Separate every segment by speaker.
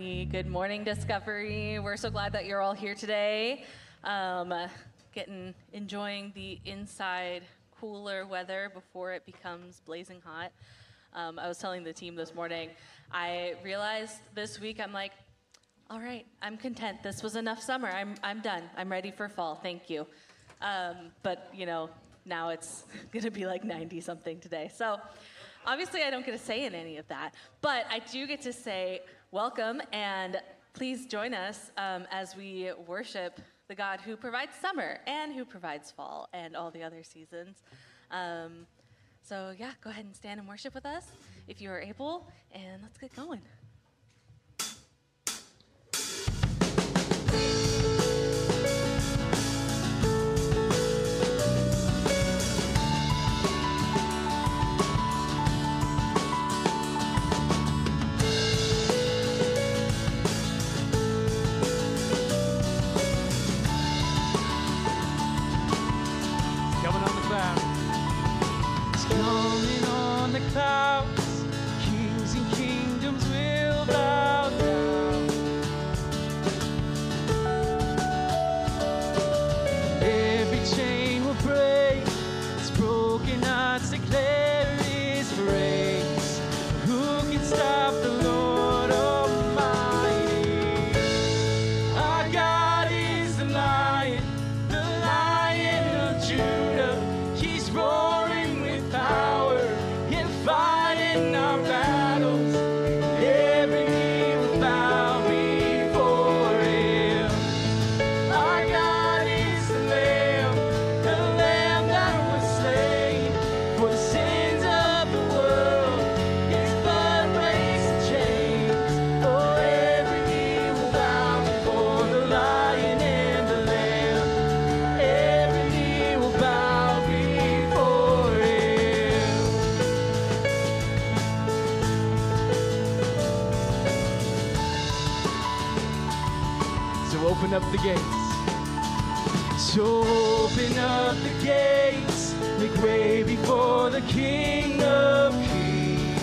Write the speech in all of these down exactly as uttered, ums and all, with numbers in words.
Speaker 1: everybody. Good morning, Discovery. We're so glad that you're all here today. Um, getting, enjoying the inside cooler weather before it becomes blazing hot. Um, I was telling the team this morning, I realized this week, I'm like, all right, I'm content. This was enough summer. I'm, I'm done. I'm ready for fall. Thank you. Um, but, you know, now it's going to be like ninety something today. So obviously I don't get to say in any of that, but I do get to say welcome, and please join us um, as we worship the God who provides summer and who provides fall and all the other seasons. Um, so yeah, go ahead and stand and worship with us if you are able, and let's get going.
Speaker 2: Clouds, kings and kingdoms will bow down. Every chain will break, its broken hearts declare His praise. Who can stop the Lord Almighty? Our God is the Lion, the Lion of Judah. He's roaring with power, fighting our battles. Every knee will bow before Him. Our God is the Lamb, the Lamb that was slain for the sins of the world. His blood breaks the chains. Oh, every knee will bow before the Lion and the Lamb. Every knee will bow before Him. So open up the gates. So open up the gates. Make way before the King of Kings.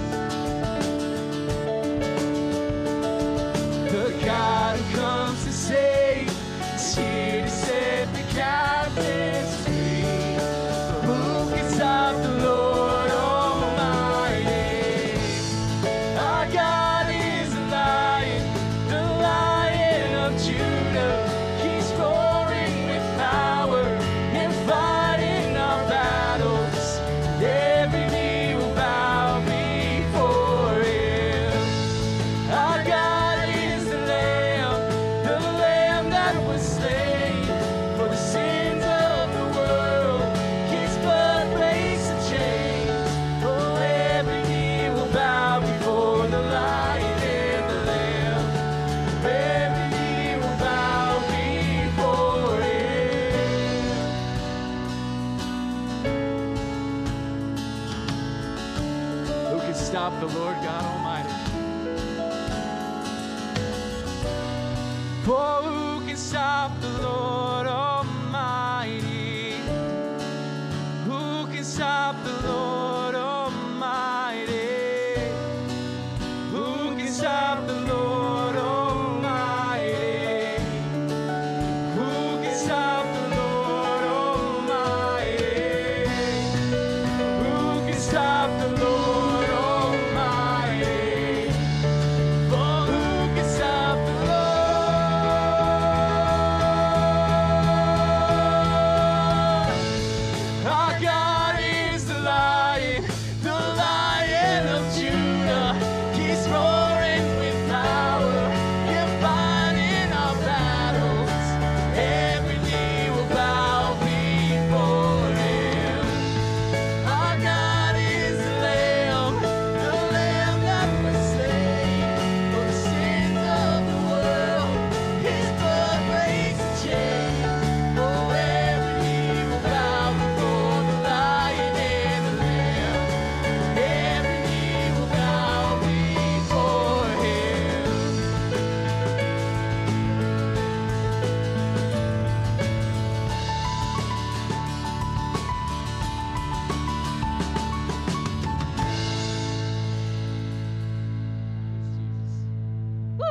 Speaker 2: The God who comes to save is here to set the captives free. Who can stop the Lord Almighty? Our God is a Lion, the Lion of Judah. He's roaring with power and fighting our battles. Every knee will bow before Him. Our God is the Lamb, the Lamb that was slain for the sins of the world. His blood breaks the chains. Oh, every knee will bow before the Lion and the Lamb. Every knee will bow before Him. Who can stop the Lord God Almighty? For who can stop the Lord Almighty? Who can stop the Lord Almighty? Who can stop the Lord Almighty? Who can stop the Lord Almighty? Who can stop the Lord Almighty?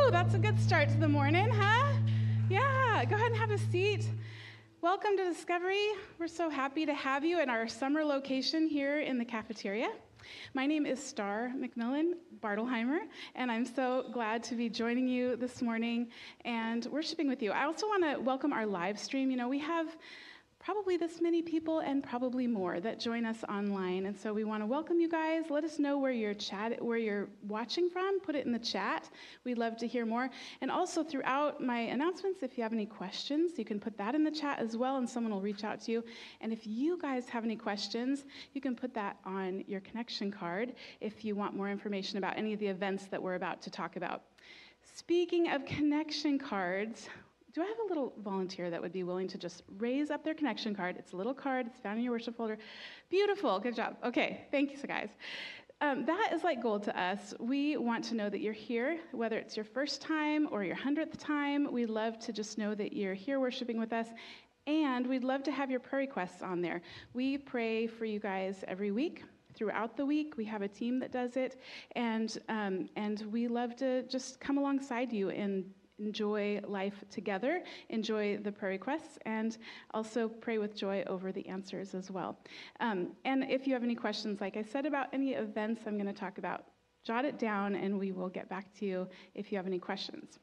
Speaker 3: Woo, that's a good start to the morning, huh? Yeah, go ahead and have a seat. Welcome to Discovery. We're so happy to have you in our summer location here in the cafeteria. My name is Star McMillan Bartelheimer, and I'm so glad to be joining you this morning and worshiping with you. I also want to welcome our live stream. You know, we have probably this many people and probably more that join us online, and so we want to welcome you guys. Let us know where you're chat where you're watching from. Put it in the chat. We'd love to hear more. And also throughout my announcements, if you have any questions, you can put that in the chat as well, and someone will reach out to you. And if you guys have any questions, you can put that on your connection card if you want more information about any of the events that we're about to talk about. Speaking of connection cards, do I have a little volunteer that would be willing to just raise up their connection card? It's a little card. It's found in your worship folder. Beautiful. Good job. Okay. Thank you, guys. Um, that is like gold to us. We want to know that you're here, whether it's your first time or your hundredth time. We love to just know that you're here worshiping with us. And we'd love to have your prayer requests on there. We pray for you guys every week. Throughout the week, we have a team that does it. And, um, and we love to just come alongside you and enjoy life together, enjoy the prayer requests, and also pray with joy over the answers as well. Um, and if you have any questions, like I said, about any events I'm going to talk about, jot it down and we will get back to you if you have any questions.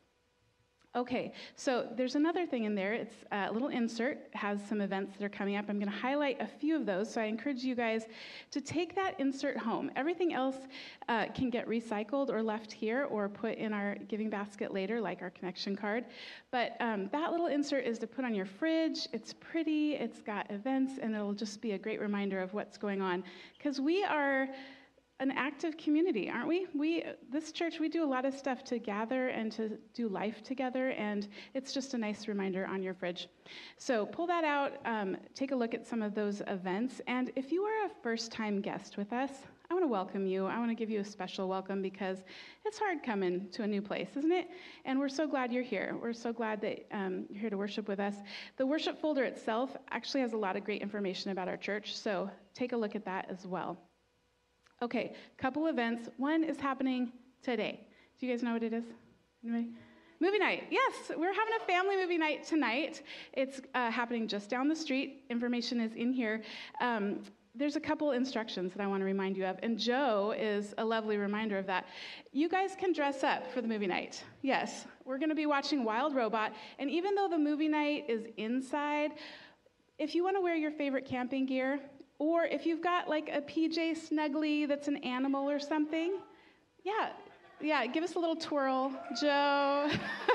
Speaker 3: Okay, so there's another thing in there. It's a little insert. It has some events that are coming up. I'm going to highlight a few of those, so I encourage you guys to take that insert home. Everything else uh, can get recycled or left here or put in our giving basket later, like our connection card. But um, that little insert is to put on your fridge. It's pretty, it's got events, and it'll just be a great reminder of what's going on. Because we are an active community, aren't we? We, this church, we do a lot of stuff to gather and to do life together, and it's just a nice reminder on your fridge. So pull that out, um, take a look at some of those events, and if you are a first-time guest with us, I want to welcome you. I want to give you a special welcome because it's hard coming to a new place, isn't it? And we're so glad you're here. We're so glad that um, you're here to worship with us. The worship folder itself actually has a lot of great information about our church, so take a look at that as well. Okay, couple events. One is happening today. Do you guys know what it is? Anybody? Movie night. Yes, we're having a family movie night tonight. It's uh, happening just down the street. Information is in here. Um, there's a couple instructions that I want to remind you of, and Joe is a lovely reminder of that. You guys can dress up for the movie night. Yes, we're going to be watching Wild Robot, and even though the movie night is inside, if you want to wear your favorite camping gear, or if you've got like a P J Snuggly that's an animal or something, yeah, yeah, give us a little twirl, Joe.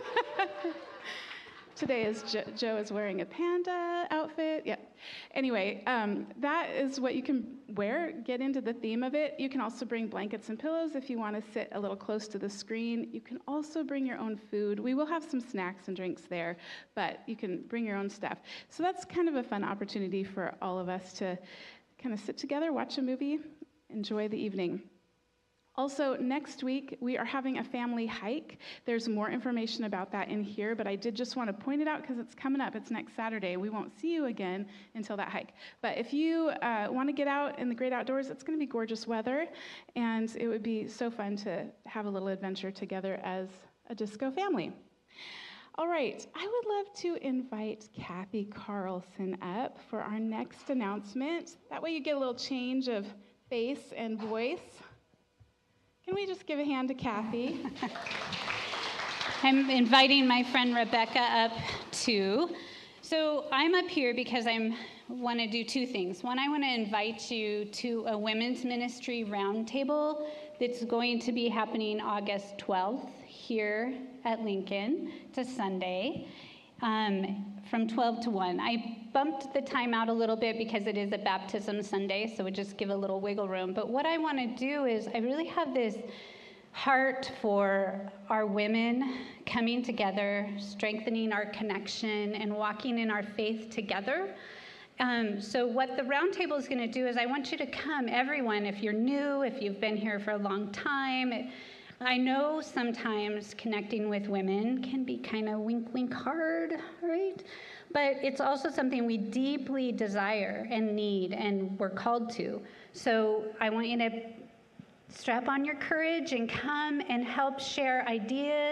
Speaker 3: Today is jo- Joe is wearing a panda outfit. Yeah. Anyway, um, that is what you can wear. Get into the theme of it. You can also bring blankets and pillows if you want to sit a little close to the screen. You can also bring your own food. We will have some snacks and drinks there, but you can bring your own stuff. So that's kind of a fun opportunity for all of us to kind of sit together, watch a movie, enjoy the evening. Also, next week, we are having a family hike. There's more information about that in here, but I did just want to point it out because it's coming up. It's next Saturday. We won't see you again until that hike. But if you uh, want to get out in the great outdoors, it's going to be gorgeous weather, and it would be so fun to have a little adventure together as a disco family. All right, I would love to invite Kathy Carlson up for our next announcement. That way you get a little change of face and voice. Can we just give a hand to Kathy?
Speaker 4: I'm inviting my friend Rebecca up too. So I'm up here because I want to do two things. One, I want to invite you to a women's ministry roundtable that's going to be happening August twelfth here at Lincoln. It's a Sunday. Um, from twelve to one. I bumped the time out a little bit because it is a baptism Sunday, so we just give a little wiggle room. But what I want to do is I really have this heart for our women coming together, strengthening our connection, and walking in our faith together. Um, so what the roundtable is going to do is I want you to come, everyone, if you're new, if you've been here for a long time. It, I know sometimes connecting with women can be kind of wink, wink hard, right? But it's also something we deeply desire and need and we're called to. So I want you to strap on your courage and come and help share ideas,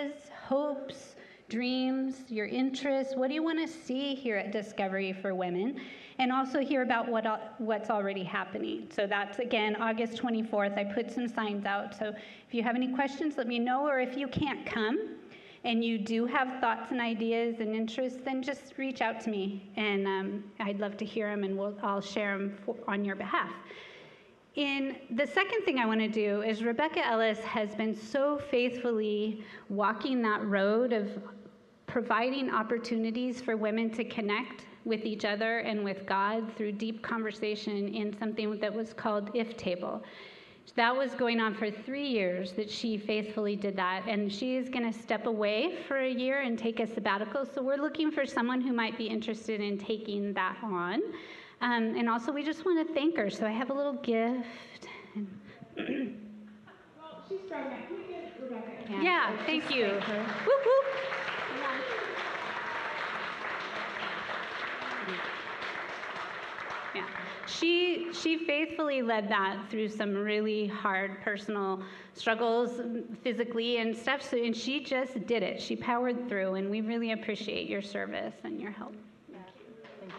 Speaker 4: hopes, dreams, your interests. What do you want to see here at Discovery for Women? And also hear about what what's already happening. So that's, again, August twenty-fourth. I put some signs out. So if you have any questions, let me know. Or if you can't come and you do have thoughts and ideas and interests, then just reach out to me. And um, I'd love to hear them, and we'll, I'll share them for, on your behalf. In the second thing I want to do is Rebecca Ellis has been so faithfully walking that road of providing opportunities for women to connect with each other and with God through deep conversation in something that was called If Table. That was going on for three years that she faithfully did that, and she is going to step away for a year and take a sabbatical, so we're looking for someone who might be interested in taking that on. Um, and also, we just want to thank her, so I have a little gift.
Speaker 3: Well, she's pregnant. Can we get Rebecca a hand?
Speaker 4: Yeah,
Speaker 3: So
Speaker 4: thank
Speaker 3: just
Speaker 4: you.
Speaker 3: thank her.
Speaker 4: Whoop, whoop. Yeah. She she faithfully led that through some really hard personal struggles physically and stuff. So, and she just did it. She powered through, and we really appreciate your service and your help.
Speaker 3: Thank you.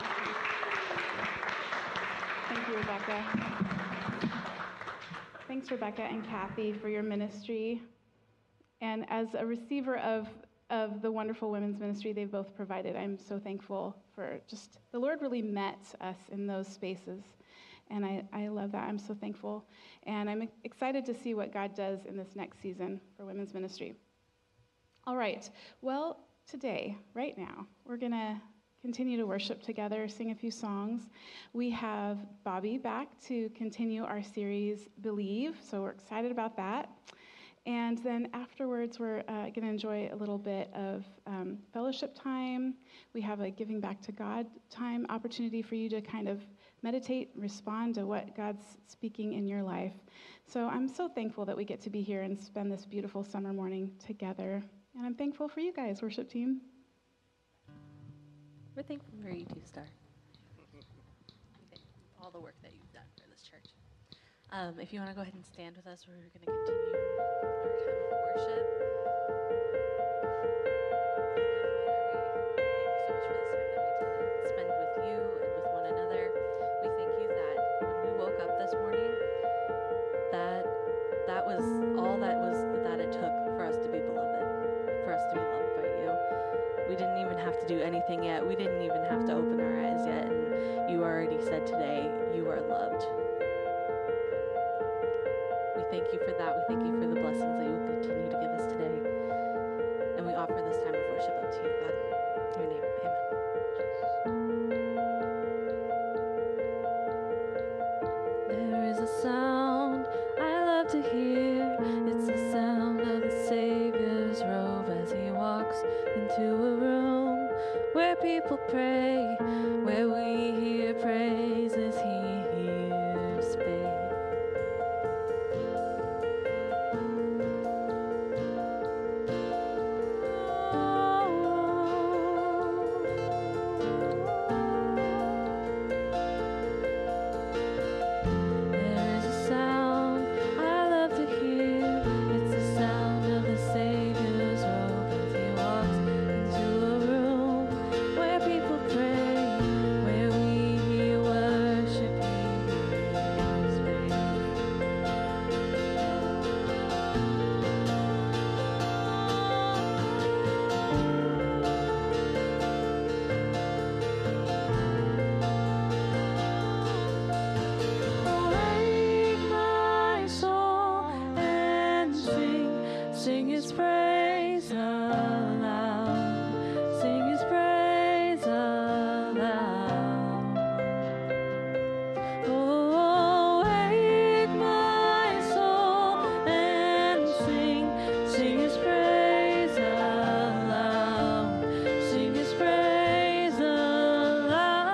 Speaker 3: Thank you, Rebecca. Thanks, Rebecca and Kathy, for your ministry. And as a receiver of, of the wonderful women's ministry they've both provided, I'm so thankful for just, the Lord really met us in those spaces. And I, I love that. I'm so thankful. And I'm excited to see what God does in this next season for women's ministry. All right. Well, today, right now, we're going to continue to worship together, sing a few songs. We have Bobby back to continue our series, Believe, so we're excited about that. And then afterwards, we're uh, going to enjoy a little bit of um, fellowship time. We have a giving back to God time opportunity for you to kind of meditate, respond to what God's speaking in your life. So I'm so thankful that we get to be here and spend this beautiful summer morning together. And I'm thankful for you guys, worship team.
Speaker 1: We're thankful for you too, Star. All the work that you've done for this church. Um, if you want to go ahead and stand with us, we're going to continue our time of worship. Father, we thank you so much for this time that we get to spend with you and with one another. We thank you that when we woke up this morning, that that was all that was that it took for us to be beloved, for us to be loved by you. We didn't even have to do anything yet. We didn't even have to open our eyes yet. And you already said today, you are loved. We thank you for that. We thank you for the blessings that you will continue to give us today. And we offer this time of worship up to you, God. In your name, amen. There is a sound I love to hear. It's the sound of the Savior's robe as he walks into a room where people pray, where we hear praises, he hears faith. There is a sound I love to hear. It's the sound of the Savior's robe as he walks into a room where people pray, where we hear worship, he hears faith. Awake my soul and sing, sing his praise aloud, sing his praise aloud. Oh, awake my soul and sing, sing his praise aloud, sing his praise aloud.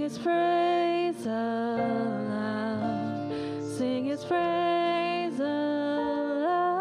Speaker 5: His praise aloud. Sing His praise aloud.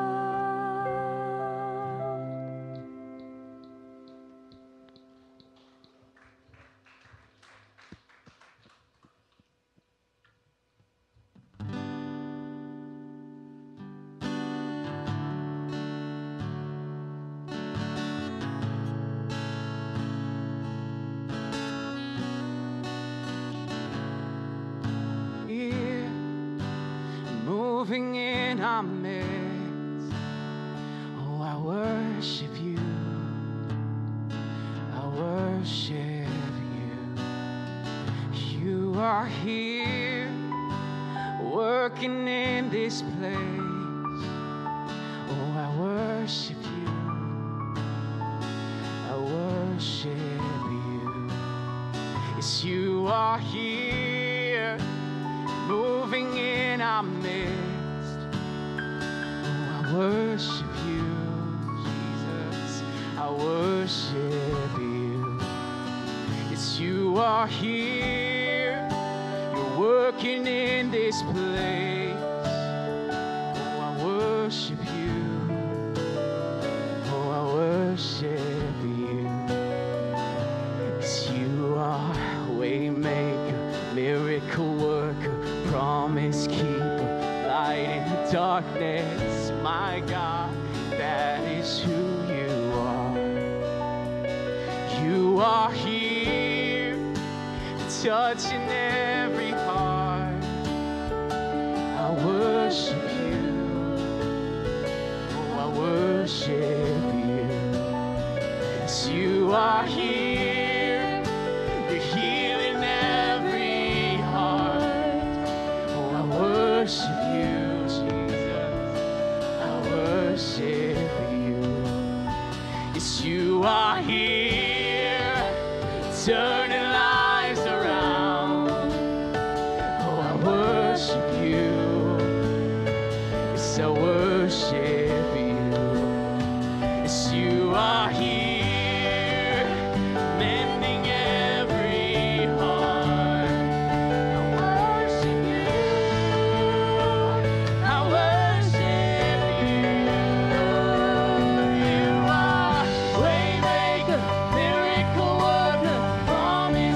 Speaker 2: Here, moving in our midst. Oh, I worship you. I worship you. You are here, working in this place. Oh, I worship you. I worship you. Yes, you are here, moving in our midst. Oh, I worship you, Jesus. I worship you. Yes, you are here. You're working in this place. Oh, I worship you. Oh, I worship you. Yes, you are waymaker, miracle worker, promise keeper, light in the darkness. My God, that is who you are. You are here, touching every heart. I worship you. Oh, I worship you. Yes, you are here. You're healing every heart. Oh, I worship you, Jesus. I worship you. Yes, you are here, turning lives around. Oh, I worship you. Yes, I worship you. Yes, you are here, mending every heart. I worship you. I worship you. You are waymaker, miracle worker, promise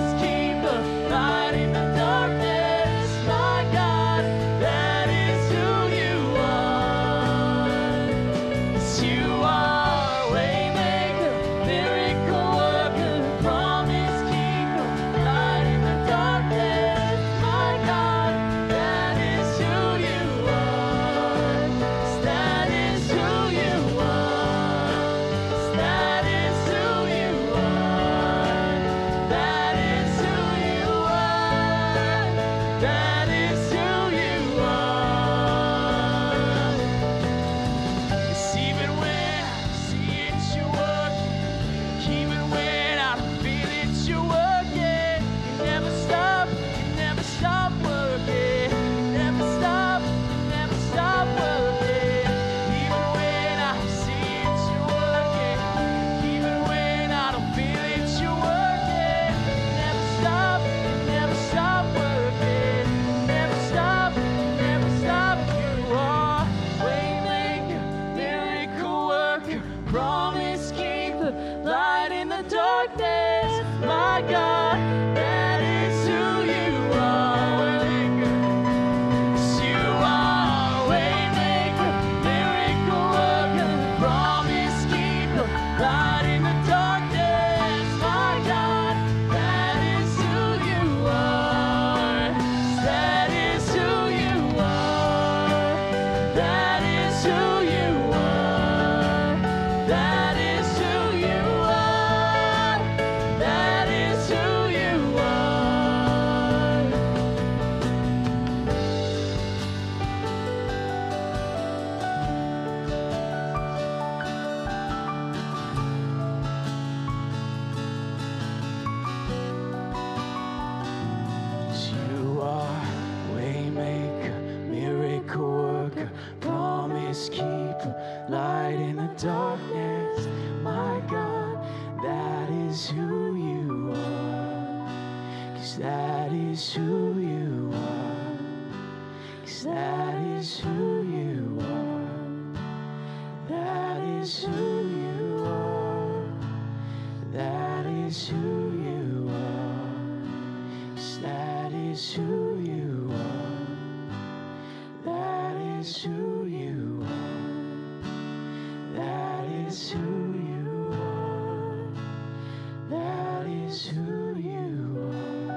Speaker 2: 'cause that is who you are, 'cause that is who you are, that is who you are, that is who you are, 'cause that is who you are, that is who you are, that is who you are, that is who you are.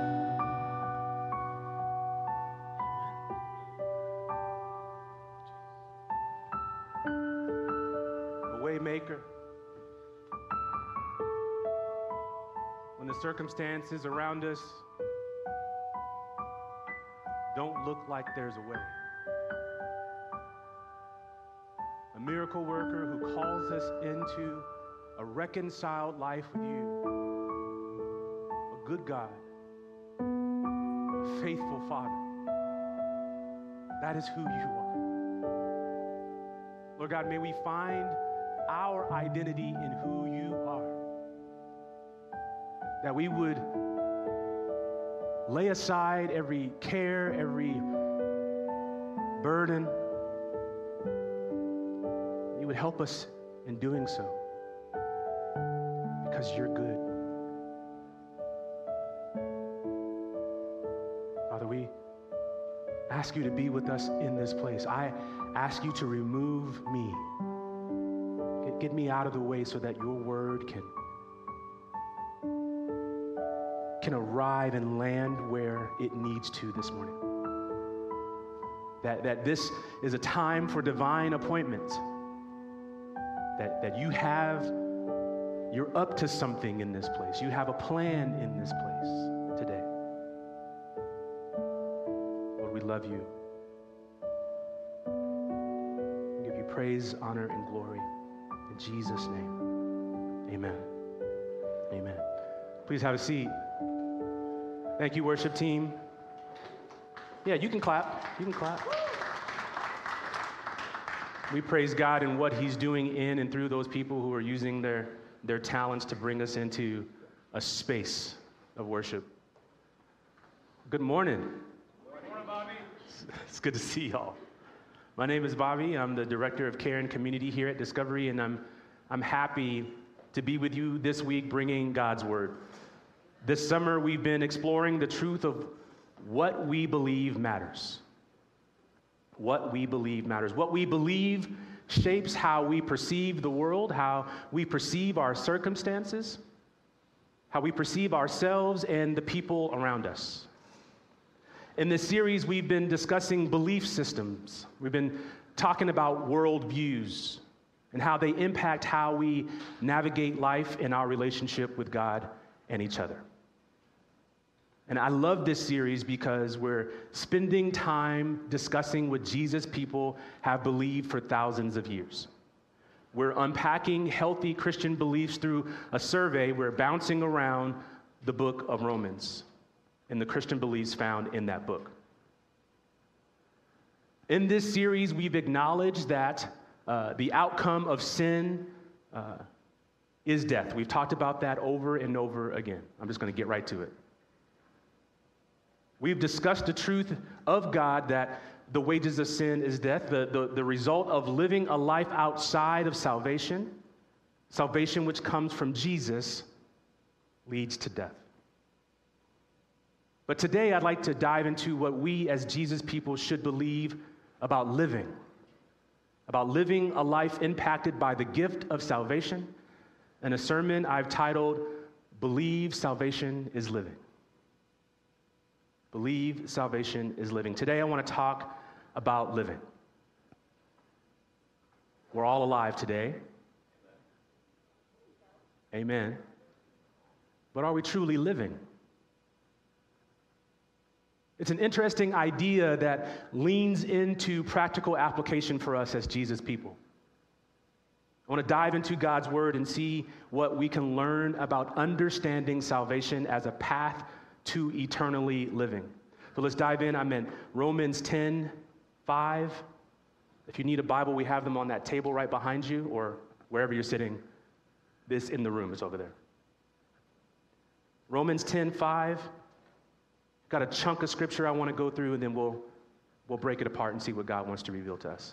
Speaker 6: A way maker. When the circumstances around us don't look like there's a way. A miracle worker who calls us into a reconciled life with you. A good God. A faithful Father. That is who you are. Lord God, may we find our identity in who you are. That we would lay aside every care, every burden. You would help us in doing so because you're good. Father, we ask you to be with us in this place. I ask you to remove me. Get, get me out of the way so that your word can can arrive and land where it needs to this morning. That, that this is a time for divine appointments. That, that you have, you're up to something in this place. You have a plan in this place today. Lord, we love you. We give you praise, honor, and glory. In Jesus' name, amen. Amen. Please have a seat. Thank you, worship team. Yeah, you can clap. You can clap. We praise God in what he's doing in and through those people who are using their, their talents to bring us into a space of worship. Good morning. Good morning, Bobby. It's good to see y'all. My name is Bobby. I'm the Director of Care and Community here at Discovery, and I'm, I'm happy to be with you this week bringing God's Word. This summer, we've been exploring the truth of what we believe matters. What we believe matters. What we believe shapes how we perceive the world, how we perceive our circumstances, how we perceive ourselves and the people around us. In this series, we've been discussing belief systems. We've been talking about worldviews and how they impact how we navigate life and our relationship with God and each other. And I love this series because we're spending time discussing what Jesus people have believed for thousands of years. We're unpacking healthy Christian beliefs through a survey. We're bouncing around the book of Romans and the Christian beliefs found in that book. In this series, we've acknowledged that uh, the outcome of sin uh, is death. We've talked about that over and over again. I'm just going to get right to it. We've discussed the truth of God that the wages of sin is death, the, the, the result of living a life outside of salvation, salvation which comes from Jesus, leads to death. But today I'd like to dive into what we as Jesus people should believe about living, about living a life impacted by the gift of salvation, and a sermon I've titled, Believe Salvation is Living. Believe salvation is living. Today I want to talk about living. We're all alive today. Amen. But are we truly living? It's an interesting idea that leans into practical application for us as Jesus people. I want to dive into God's word and see what we can learn about understanding salvation as a path to eternally living. So let's dive in. I'm in Romans ten, five. If you need a Bible, we have them on that table right behind you, or wherever you're sitting. This in the room is over there. Romans ten, five. Got a chunk of scripture I want to go through, and then we'll, we'll break it apart and see what God wants to reveal to us.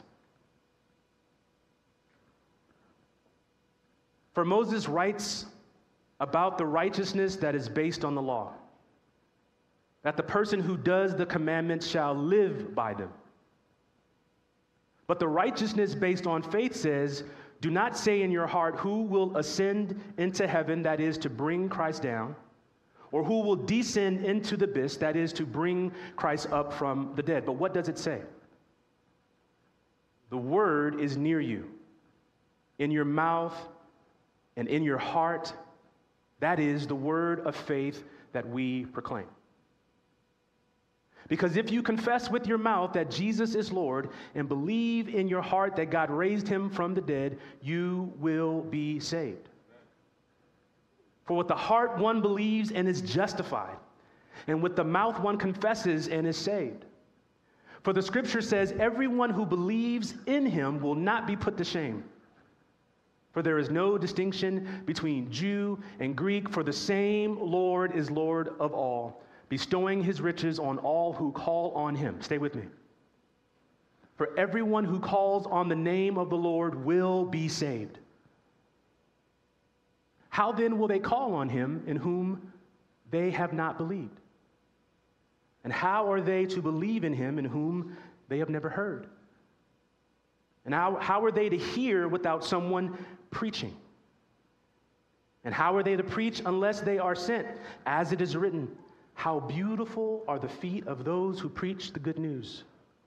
Speaker 6: For Moses writes about the righteousness that is based on the law, that the person who does the commandments shall live by them. But the righteousness based on faith says, do not say in your heart, who will ascend into heaven, that is to bring Christ down, or who will descend into the abyss, that is to bring Christ up from the dead. But what does it say? The word is near you, in your mouth and in your heart. That is the word of faith that we proclaim. Because if you confess with your mouth that Jesus is Lord and believe in your heart that God raised him from the dead, you will be saved. For with the heart one believes and is justified, and with the mouth one confesses and is saved. For the scripture says, everyone who believes in him will not be put to shame. For there is no distinction between Jew and Greek, for the same Lord is Lord of all, bestowing his riches on all who call on him. Stay with me. For everyone who calls on the name of the Lord will be saved. How then will they call on him in whom they have not believed? And how are they to believe in him in whom they have never heard? And how, how are they to hear without someone preaching? And how are they to preach unless they are sent? As it is written, how beautiful are the feet of those who preach the good news.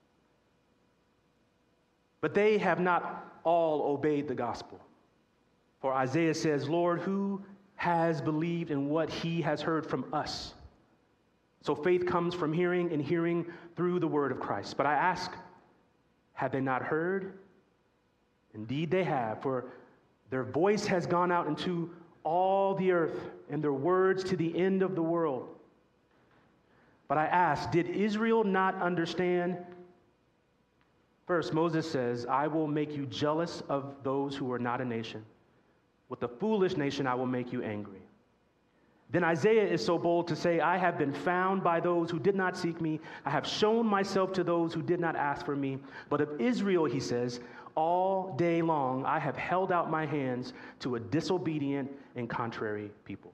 Speaker 6: But they have not all obeyed the gospel. For Isaiah says, Lord, who has believed in what he has heard from us? So faith comes from hearing, and hearing through the word of Christ. But I ask, have they not heard? Indeed they have, for their voice has gone out into all the earth, and their words to the end of the world. But I ask, did Israel not understand? First, Moses says, I will make you jealous of those who are not a nation. With the foolish nation, I will make you angry. Then Isaiah is so bold to say, I have been found by those who did not seek me. I have shown myself to those who did not ask for me. But of Israel, he says, all day long I have held out my hands to a disobedient and contrary people.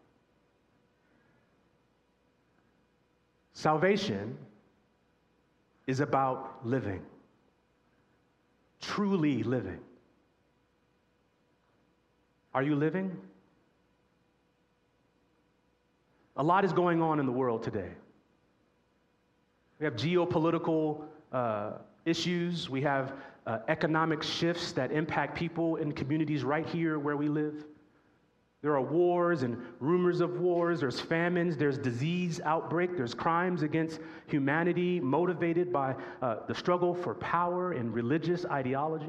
Speaker 6: Salvation is about living, truly living. Are you living? A lot is going on in the world today. We have geopolitical uh, issues. We have uh, economic shifts that impact people in communities right here where we live. There are wars and rumors of wars. There's famines. There's disease outbreak. There's crimes against humanity motivated by uh, the struggle for power and religious ideology.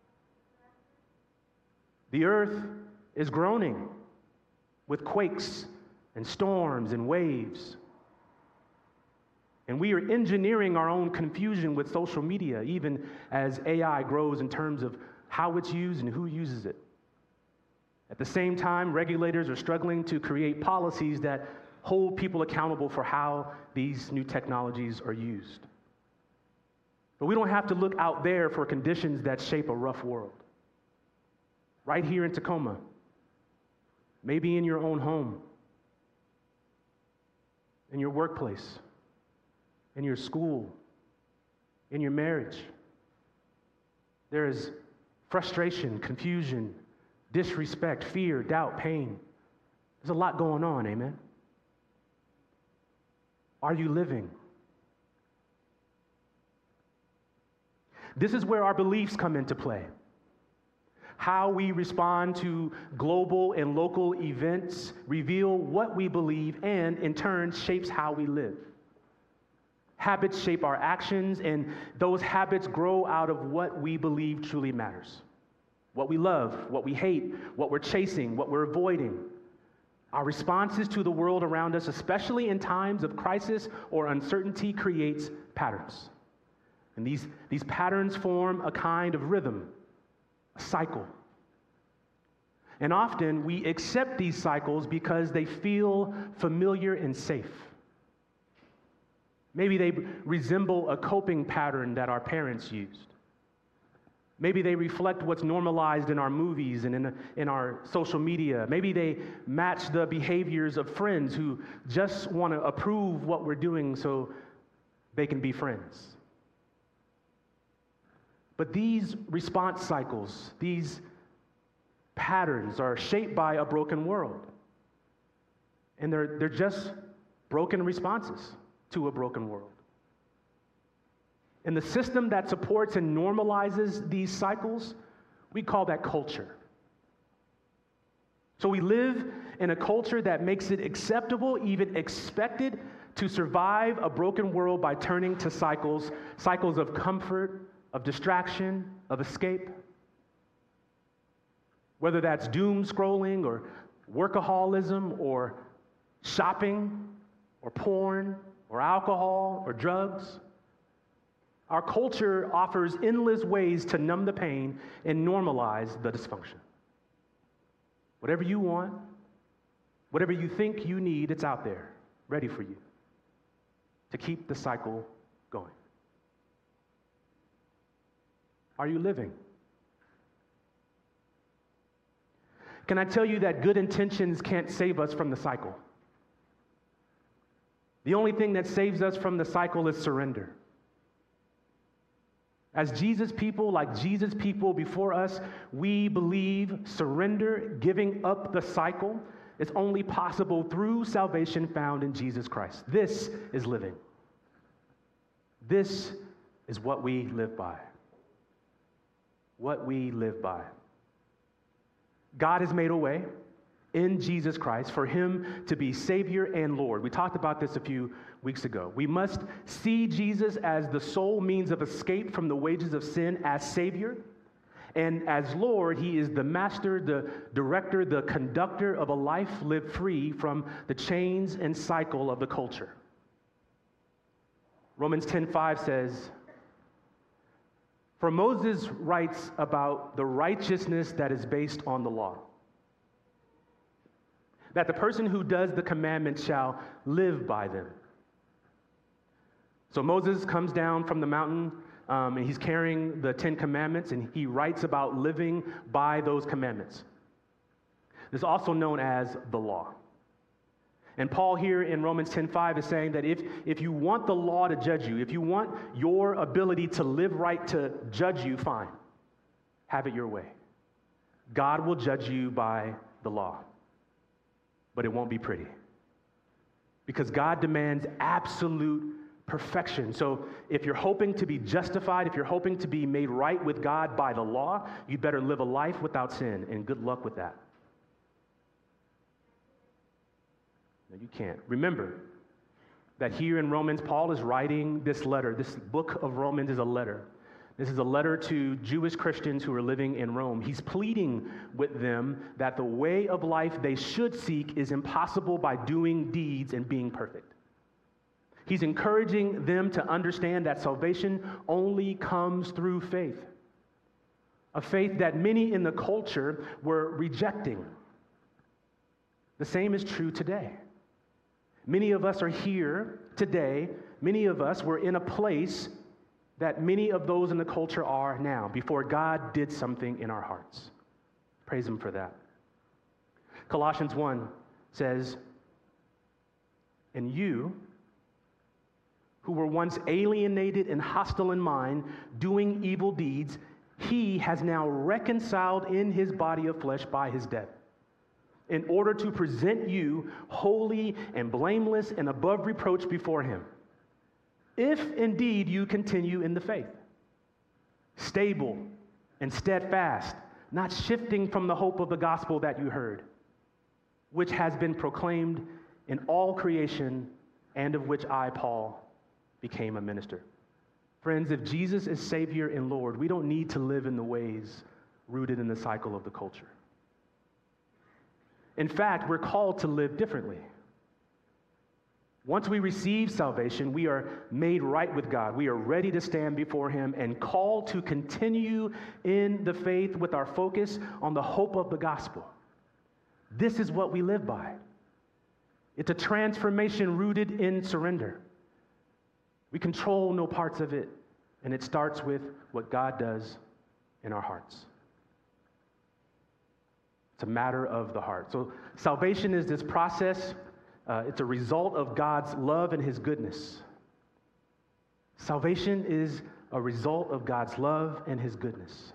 Speaker 6: The earth is groaning with quakes and storms and waves. And we are engineering our own confusion with social media, even as A I grows in terms of how it's used and who uses it. At the same time, regulators are struggling to create policies that hold people accountable for how these new technologies are used. But we don't have to look out there for conditions that shape a rough world. Right here in Tacoma, maybe in your own home, in your workplace, in your school, in your marriage, there is frustration, confusion, disrespect, fear, doubt, pain. There's a lot going on, amen? Are you living? This is where our beliefs come into play. How we respond to global and local events reveal what we believe and, in turn, shapes how we live. Habits shape our actions, and those habits grow out of what we believe truly matters. What we love, what we hate, what we're chasing, what we're avoiding. Our responses to the world around us, especially in times of crisis or uncertainty, creates patterns. And these, these patterns form a kind of rhythm, a cycle. And often we accept these cycles because they feel familiar and safe. Maybe they resemble a coping pattern that our parents used. Maybe they reflect what's normalized in our movies and in, in our social media. Maybe they match the behaviors of friends who just want to approve what we're doing so they can be friends. But these response cycles, these patterns are shaped by a broken world. And they're, they're just broken responses to a broken world. And the system that supports and normalizes these cycles, we call that culture. So we live in a culture that makes it acceptable, even expected, to survive a broken world by turning to cycles, cycles of comfort, of distraction, of escape. Whether that's doom scrolling or workaholism or shopping or porn or alcohol or drugs. Our culture offers endless ways to numb the pain and normalize the dysfunction. Whatever you want, whatever you think you need, it's out there, ready for you to keep the cycle going. Are you living? Can I tell you that good intentions can't save us from the cycle? The only thing that saves us from the cycle is surrender. As Jesus people, like Jesus people before us, we believe surrender, giving up the cycle, is only possible through salvation found in Jesus Christ. This is living. This is what we live by. What we live by. God has made a way in Jesus Christ for him to be Savior and Lord. We talked about this a few weeks ago. We must see Jesus as the sole means of escape from the wages of sin as Savior. And as Lord, he is the master, the director, the conductor of a life lived free from the chains and cycle of the culture. Romans ten five says, "For Moses writes about the righteousness that is based on the law, that the person who does the commandments shall live by them." So Moses comes down from the mountain, um, and he's carrying the Ten Commandments, and he writes about living by those commandments. This is also known as the law. And Paul here in Romans ten five is saying that if, if you want the law to judge you, if you want your ability to live right to judge you, fine. Have it your way. God will judge you by the law. But it won't be pretty. Because God demands absolute perfection. So if you're hoping to be justified, if you're hoping to be made right with God by the law, you better live a life without sin, and good luck with that. No, you can't. Remember that here in Romans, Paul is writing this letter. This book of Romans is a letter. This is a letter to Jewish Christians who are living in Rome. He's pleading with them that the way of life they should seek is impossible by doing deeds and being perfect. He's encouraging them to understand that salvation only comes through faith, a faith that many in the culture were rejecting. The same is true today. Many of us are here today. Many of us were in a place that many of those in the culture are now, before God did something in our hearts. Praise him for that. Colossians one says, "And you, who were once alienated and hostile in mind, doing evil deeds, he has now reconciled in his body of flesh by his death, in order to present you holy and blameless and above reproach before him. If indeed you continue in the faith, stable and steadfast, not shifting from the hope of the gospel that you heard, which has been proclaimed in all creation, and of which I, Paul, became a minister." Friends, if Jesus is Savior and Lord, we don't need to live in the ways rooted in the cycle of the culture. In fact, we're called to live differently. Once we receive salvation, we are made right with God. We are ready to stand before him and called to continue in the faith with our focus on the hope of the gospel. This is what we live by. It's a transformation rooted in surrender. We control no parts of it, and it starts with what God does in our hearts. It's a matter of the heart. So salvation is this process. Uh, it's a result of God's love and his goodness. Salvation is a result of God's love and his goodness.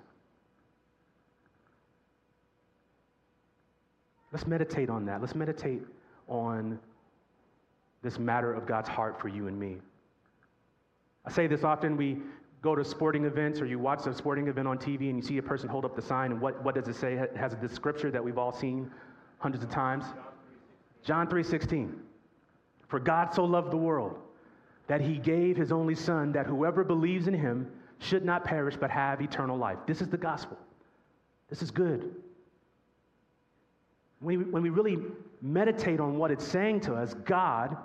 Speaker 6: Let's meditate on that. Let's meditate on this matter of God's heart for you and me. I say this often. We go to sporting events, or you watch a sporting event on T V and you see a person hold up the sign, and what, what does it say? It has this scripture that we've all seen hundreds of times. John three sixteen. For God so loved the world that he gave his only son, that whoever believes in him should not perish but have eternal life. This is the gospel. This is good. When we, when we really meditate on what it's saying to us, God,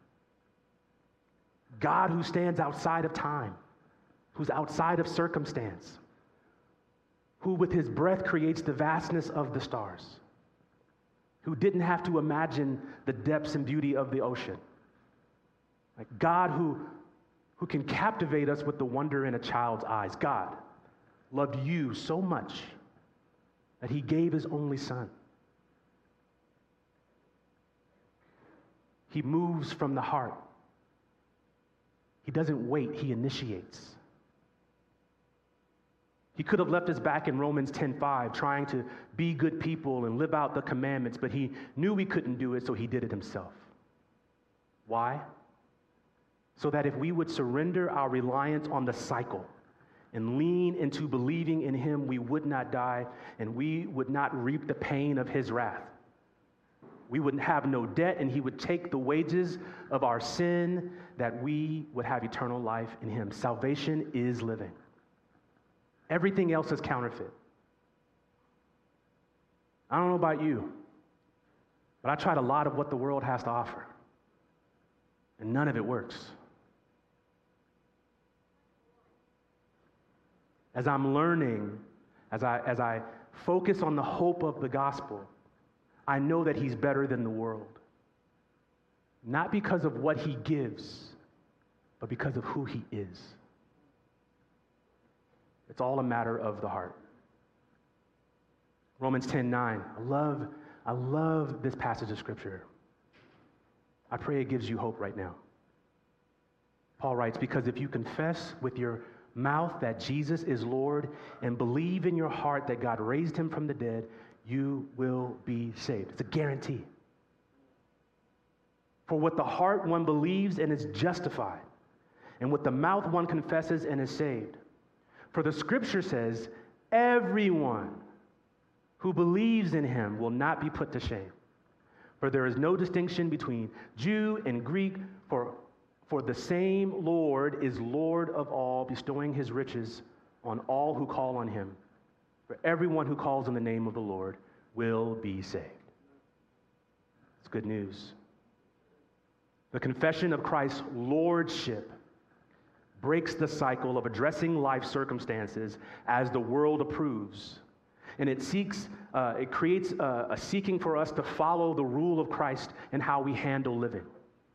Speaker 6: God who stands outside of time, who's outside of circumstance, who with his breath creates the vastness of the stars, who didn't have to imagine the depths and beauty of the ocean. Like God who, who can captivate us with the wonder in a child's eyes. God loved you so much that he gave his only son. He moves from the heart. He doesn't wait, he initiates. He could have left us back in Romans ten five, trying to be good people and live out the commandments, but he knew we couldn't do it, so he did it himself. Why? So that if we would surrender our reliance on the cycle and lean into believing in him, we would not die and we would not reap the pain of his wrath. We would have no debt, and he would take the wages of our sin, that we would have eternal life in him. Salvation is living. Everything else is counterfeit. I don't know about you, but I tried a lot of what the world has to offer, and none of it works. As I'm learning, as I, as I focus on the hope of the gospel, I know that he's better than the world. Not because of what he gives, but because of who he is. It's all a matter of the heart. Romans ten nine. I love, I love this passage of scripture. I pray it gives you hope right now. Paul writes, because if you confess with your mouth that Jesus is Lord and believe in your heart that God raised him from the dead, you will be saved. It's a guarantee. For with the heart one believes and is justified, and with the mouth one confesses and is saved. For the scripture says, everyone who believes in him will not be put to shame. For there is no distinction between Jew and Greek, for, for the same Lord is Lord of all, bestowing his riches on all who call on him. For everyone who calls on the name of the Lord will be saved. It's good news. The confession of Christ's lordship breaks the cycle of addressing life circumstances as the world approves. And it seeks, uh, it creates a, a seeking for us to follow the rule of Christ in how we handle living.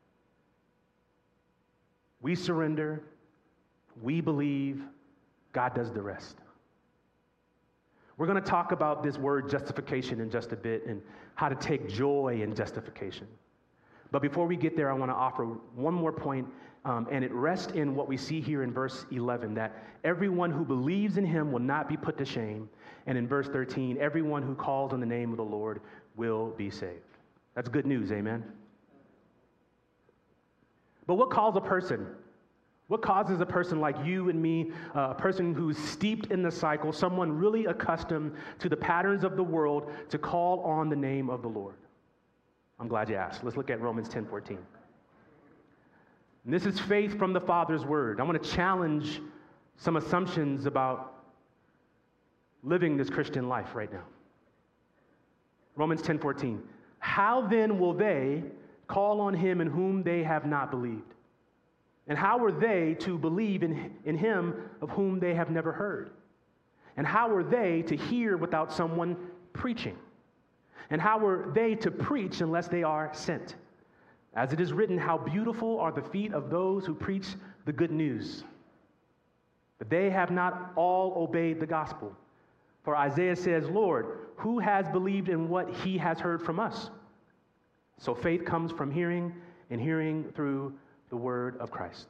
Speaker 6: We surrender, we believe, God does the rest. We're going to talk about this word justification in just a bit and how to take joy in justification. But before we get there, I want to offer one more point, um, and it rests in what we see here in verse eleven, that everyone who believes in him will not be put to shame. And in verse thirteen, everyone who calls on the name of the Lord will be saved. That's good news, amen? But what calls a person? What causes a person like you and me, uh, a person who's steeped in the cycle, someone really accustomed to the patterns of the world, to call on the name of the Lord? I'm glad you asked. Let's look at Romans ten fourteen. And this is faith from the Father's word. I want to challenge some assumptions about living this Christian life right now. Romans ten fourteen. How then will they call on him in whom they have not believed? And how are they to believe in, in him of whom they have never heard? And how are they to hear without someone preaching? And how are they to preach unless they are sent? As it is written, how beautiful are the feet of those who preach the good news. But they have not all obeyed the gospel. For Isaiah says, Lord, who has believed in what he has heard from us? So faith comes from hearing, and hearing through the word of Christ.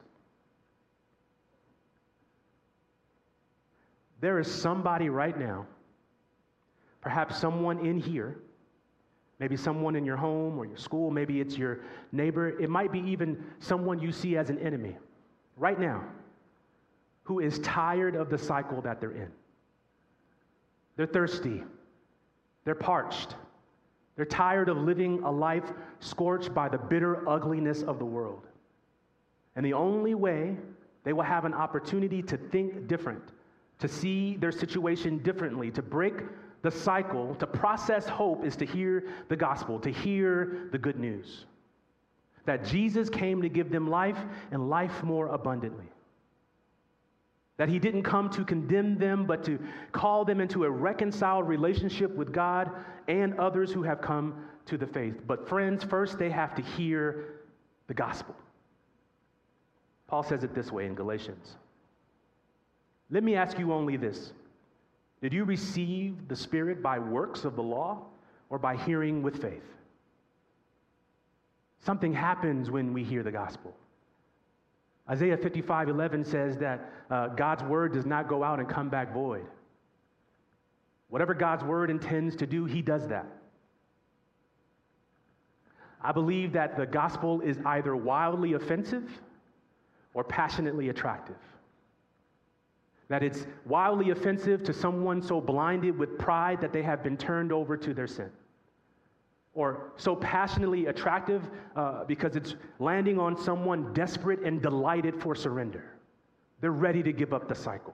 Speaker 6: There is somebody right now, perhaps someone in here, maybe someone in your home or your school, maybe it's your neighbor, it might be even someone you see as an enemy right now who is tired of the cycle that they're in. They're thirsty, they're parched, they're tired of living a life scorched by the bitter ugliness of the world. And the only way they will have an opportunity to think different, to see their situation differently, to break the cycle, to process hope, is to hear the gospel, to hear the good news. That Jesus came to give them life and life more abundantly. That he didn't come to condemn them, but to call them into a reconciled relationship with God and others who have come to the faith. But friends, first they have to hear the gospel. Paul says it this way in Galatians. Let me ask you only this. Did you receive the Spirit by works of the law or by hearing with faith? Something happens when we hear the gospel. Isaiah fifty-five eleven says that uh, God's word does not go out and come back void. Whatever God's word intends to do, he does that. I believe that the gospel is either wildly offensive or passionately attractive. That it's wildly offensive to someone so blinded with pride that they have been turned over to their sin. Or so passionately attractive uh, because it's landing on someone desperate and delighted for surrender. They're ready to give up the cycle.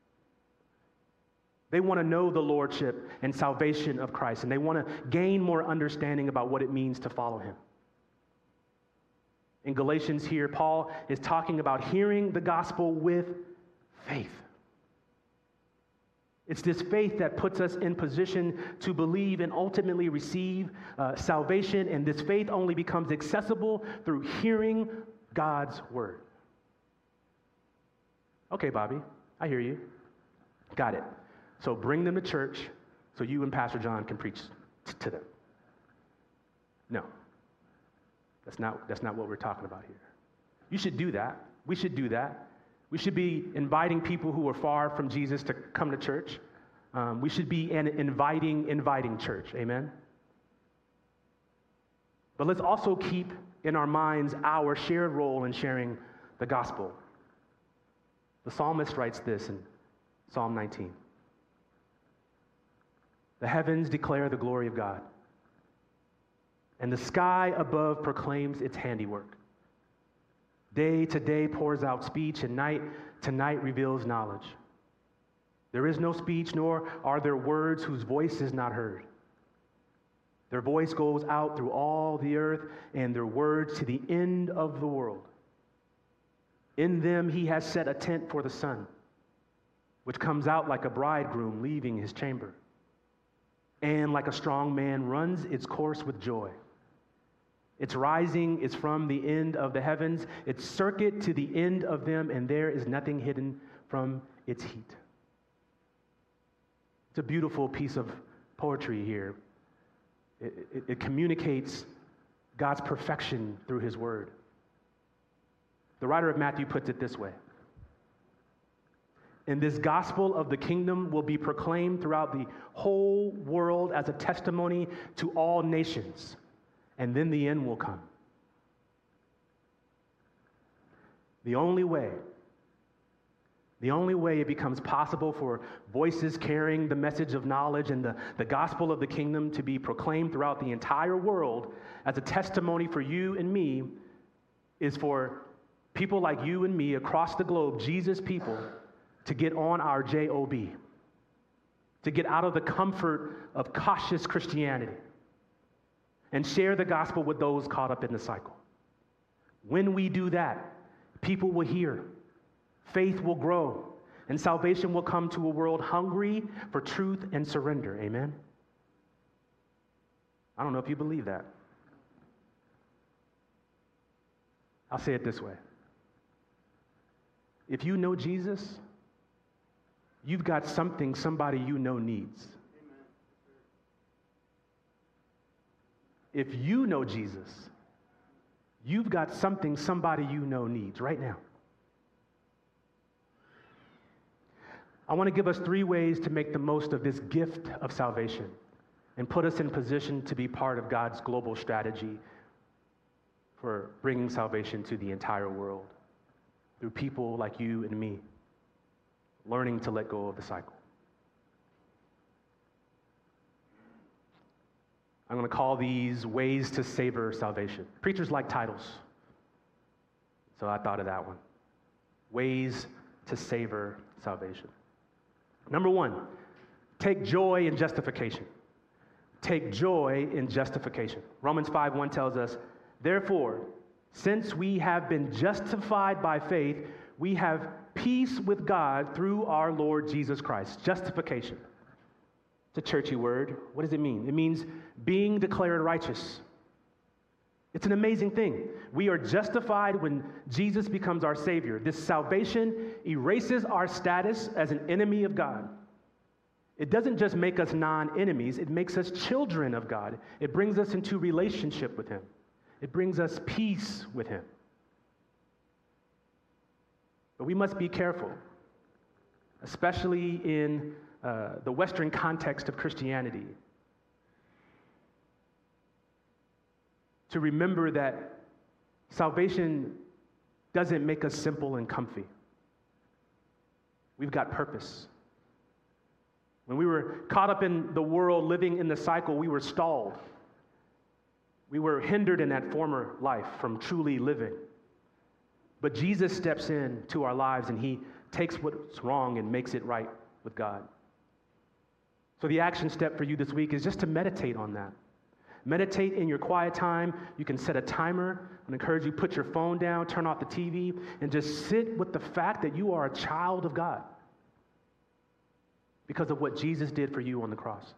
Speaker 6: They want to know the lordship and salvation of Christ, and they want to gain more understanding about what it means to follow him. In Galatians here, Paul is talking about hearing the gospel with faith. It's this faith that puts us in position to believe and ultimately receive uh, salvation, and this faith only becomes accessible through hearing God's word. Okay, Bobby, I hear you. Got it. So bring them to church so you and Pastor John can preach t- to them. No, that's not, that's not what we're talking about here. You should do that. We should do that. We should be inviting people who are far from Jesus to come to church. Um, we should be an inviting, inviting church. Amen? But let's also keep in our minds our shared role in sharing the gospel. The psalmist writes this in Psalm nineteen. The heavens declare the glory of God, and the sky above proclaims its handiwork. Day to day pours out speech, and night to night reveals knowledge. There is no speech, nor are there words whose voice is not heard. Their voice goes out through all the earth, and their words to the end of the world. In them he has set a tent for the sun, which comes out like a bridegroom leaving his chamber, and like a strong man runs its course with joy. Its rising is from the end of the heavens, its circuit to the end of them, and there is nothing hidden from its heat. It's a beautiful piece of poetry here. It, it, it communicates God's perfection through his word. The writer of Matthew puts it this way. And this gospel of the kingdom will be proclaimed throughout the whole world as a testimony to all nations, and then the end will come. The only way, the only way it becomes possible for voices carrying the message of knowledge and the, the gospel of the kingdom to be proclaimed throughout the entire world as a testimony for you and me is for people like you and me across the globe, Jesus people, to get on our job, to get out of the comfort of cautious Christianity and share the gospel with those caught up in the cycle. When we do that, people will hear, faith will grow, and salvation will come to a world hungry for truth and surrender. Amen? I don't know if you believe that. I'll say it this way. If you know Jesus, you've got something somebody you know needs. If you know Jesus, you've got something somebody you know needs right now. I want to give us three ways to make the most of this gift of salvation and put us in position to be part of God's global strategy for bringing salvation to the entire world through people like you and me, learning to let go of the cycle. I'm going to call these ways to savor salvation. Preachers like titles, so I thought of that one. Ways to savor salvation. Number one, take joy in justification. Take joy in justification. Romans five one tells us, therefore, since we have been justified by faith, we have peace with God through our Lord Jesus Christ. Justification. It's a churchy word. What does it mean? It means being declared righteous. It's an amazing thing. We are justified when Jesus becomes our Savior. This salvation erases our status as an enemy of God. It doesn't just make us non-enemies, it makes us children of God. It brings us into relationship with Him. It brings us peace with Him. But we must be careful, especially in uh, the Western context of Christianity, to remember that salvation doesn't make us simple and comfy. We've got purpose. When we were caught up in the world, living in the cycle, we were stalled. We were hindered in that former life from truly living. But Jesus steps in to our lives and He takes what's wrong and makes it right with God. So the action step for you this week is just to meditate on that. Meditate in your quiet time. You can set a timer. I encourage you, put your phone down, turn off the T V, and just sit with the fact that you are a child of God because of what Jesus did for you on the cross.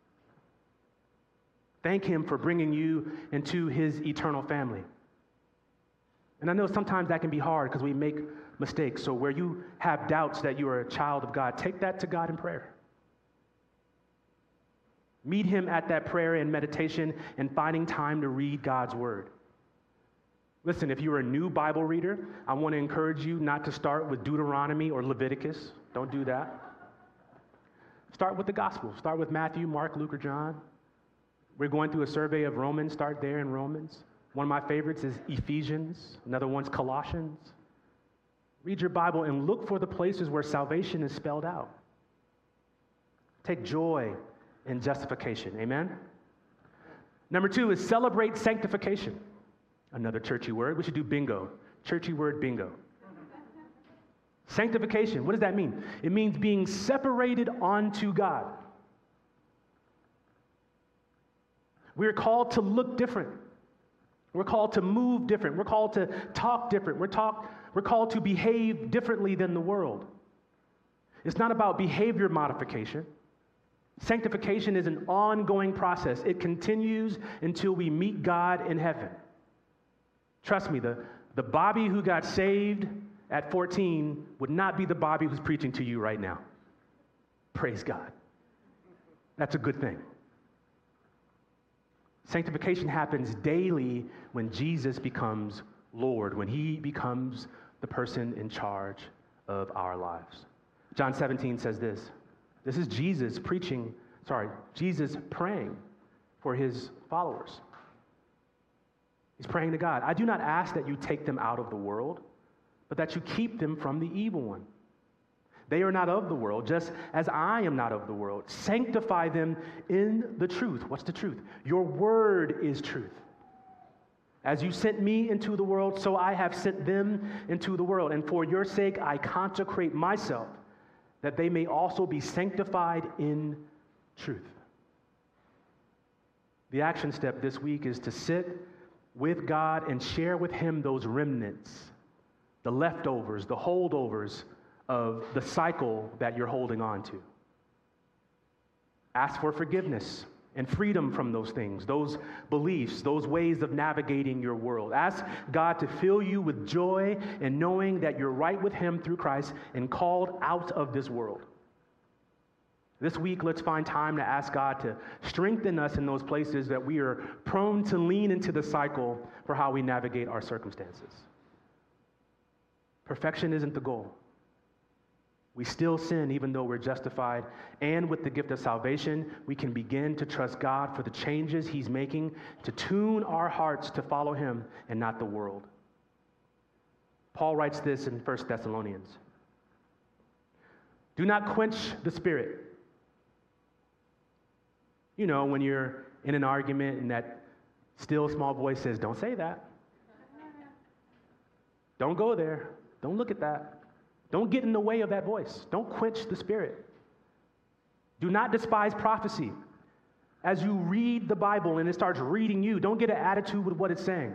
Speaker 6: Thank Him for bringing you into His eternal family. And I know sometimes that can be hard because we make mistakes. So where you have doubts that you are a child of God, take that to God in prayer. Meet Him at that prayer and meditation and finding time to read God's Word. Listen, if you're a new Bible reader, I want to encourage you not to start with Deuteronomy or Leviticus. Don't do that. Start with the Gospel. Start with Matthew, Mark, Luke, or John. We're going through a survey of Romans. Start there in Romans. One of my favorites is Ephesians. Another one's Colossians. Read your Bible and look for the places where salvation is spelled out. Take joy in justification. Amen? Number two is celebrate sanctification. Another churchy word. We should do bingo. Churchy word bingo. Sanctification. What does that mean? It means being separated unto God. We're called to look different. We're called to move different. We're called to talk different. We're, talk, we're called to behave differently than the world. It's not about behavior modification. Sanctification is an ongoing process. It continues until we meet God in heaven. Trust me, the, the Bobby who got saved at fourteen would not be the Bobby who's preaching to you right now. Praise God. That's a good thing. Sanctification happens daily when Jesus becomes Lord, when He becomes the person in charge of our lives. John seventeen says this. This is Jesus preaching, sorry, Jesus praying for His followers. He's praying to God. I do not ask that you take them out of the world, but that you keep them from the evil one. They are not of the world, just as I am not of the world. Sanctify them in the truth. What's the truth? Your word is truth. As you sent me into the world, so I have sent them into the world. And for your sake, I consecrate myself, that they may also be sanctified in truth. The action step this week is to sit with God and share with Him those remnants, the leftovers, the holdovers of the cycle that you're holding on to. Ask for forgiveness and freedom from those things, those beliefs, those ways of navigating your world. Ask God to fill you with joy in knowing that you're right with Him through Christ and called out of this world. This week, let's find time to ask God to strengthen us in those places that we are prone to lean into the cycle for how we navigate our circumstances. Perfection isn't the goal. We still sin even though we're justified, and with the gift of salvation, we can begin to trust God for the changes He's making to tune our hearts to follow Him and not the world. Paul writes this in First Thessalonians. Do not quench the Spirit. You know, when you're in an argument and that still small voice says, don't say that. Don't go there. Don't look at that. Don't get in the way of that voice. Don't quench the Spirit. Do not despise prophecy. As you read the Bible and it starts reading you, don't get an attitude with what it's saying.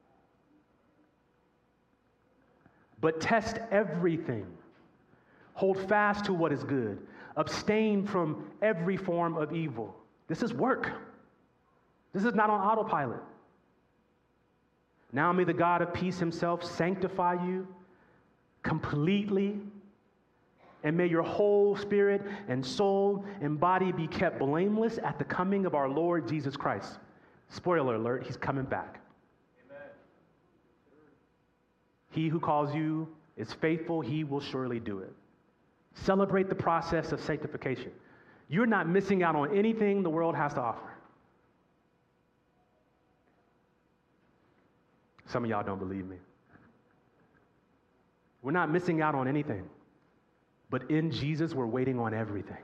Speaker 6: But test everything. Hold fast to what is good. Abstain from every form of evil. This is work. This is not on autopilot. Now may the God of peace Himself sanctify you completely, and may your whole spirit and soul and body be kept blameless at the coming of our Lord Jesus Christ. Spoiler alert, He's coming back. Amen. He who calls you is faithful, He will surely do it. Celebrate the process of sanctification. You're not missing out on anything the world has to offer. Some of y'all don't believe me. We're not missing out on anything, but in Jesus, we're waiting on everything.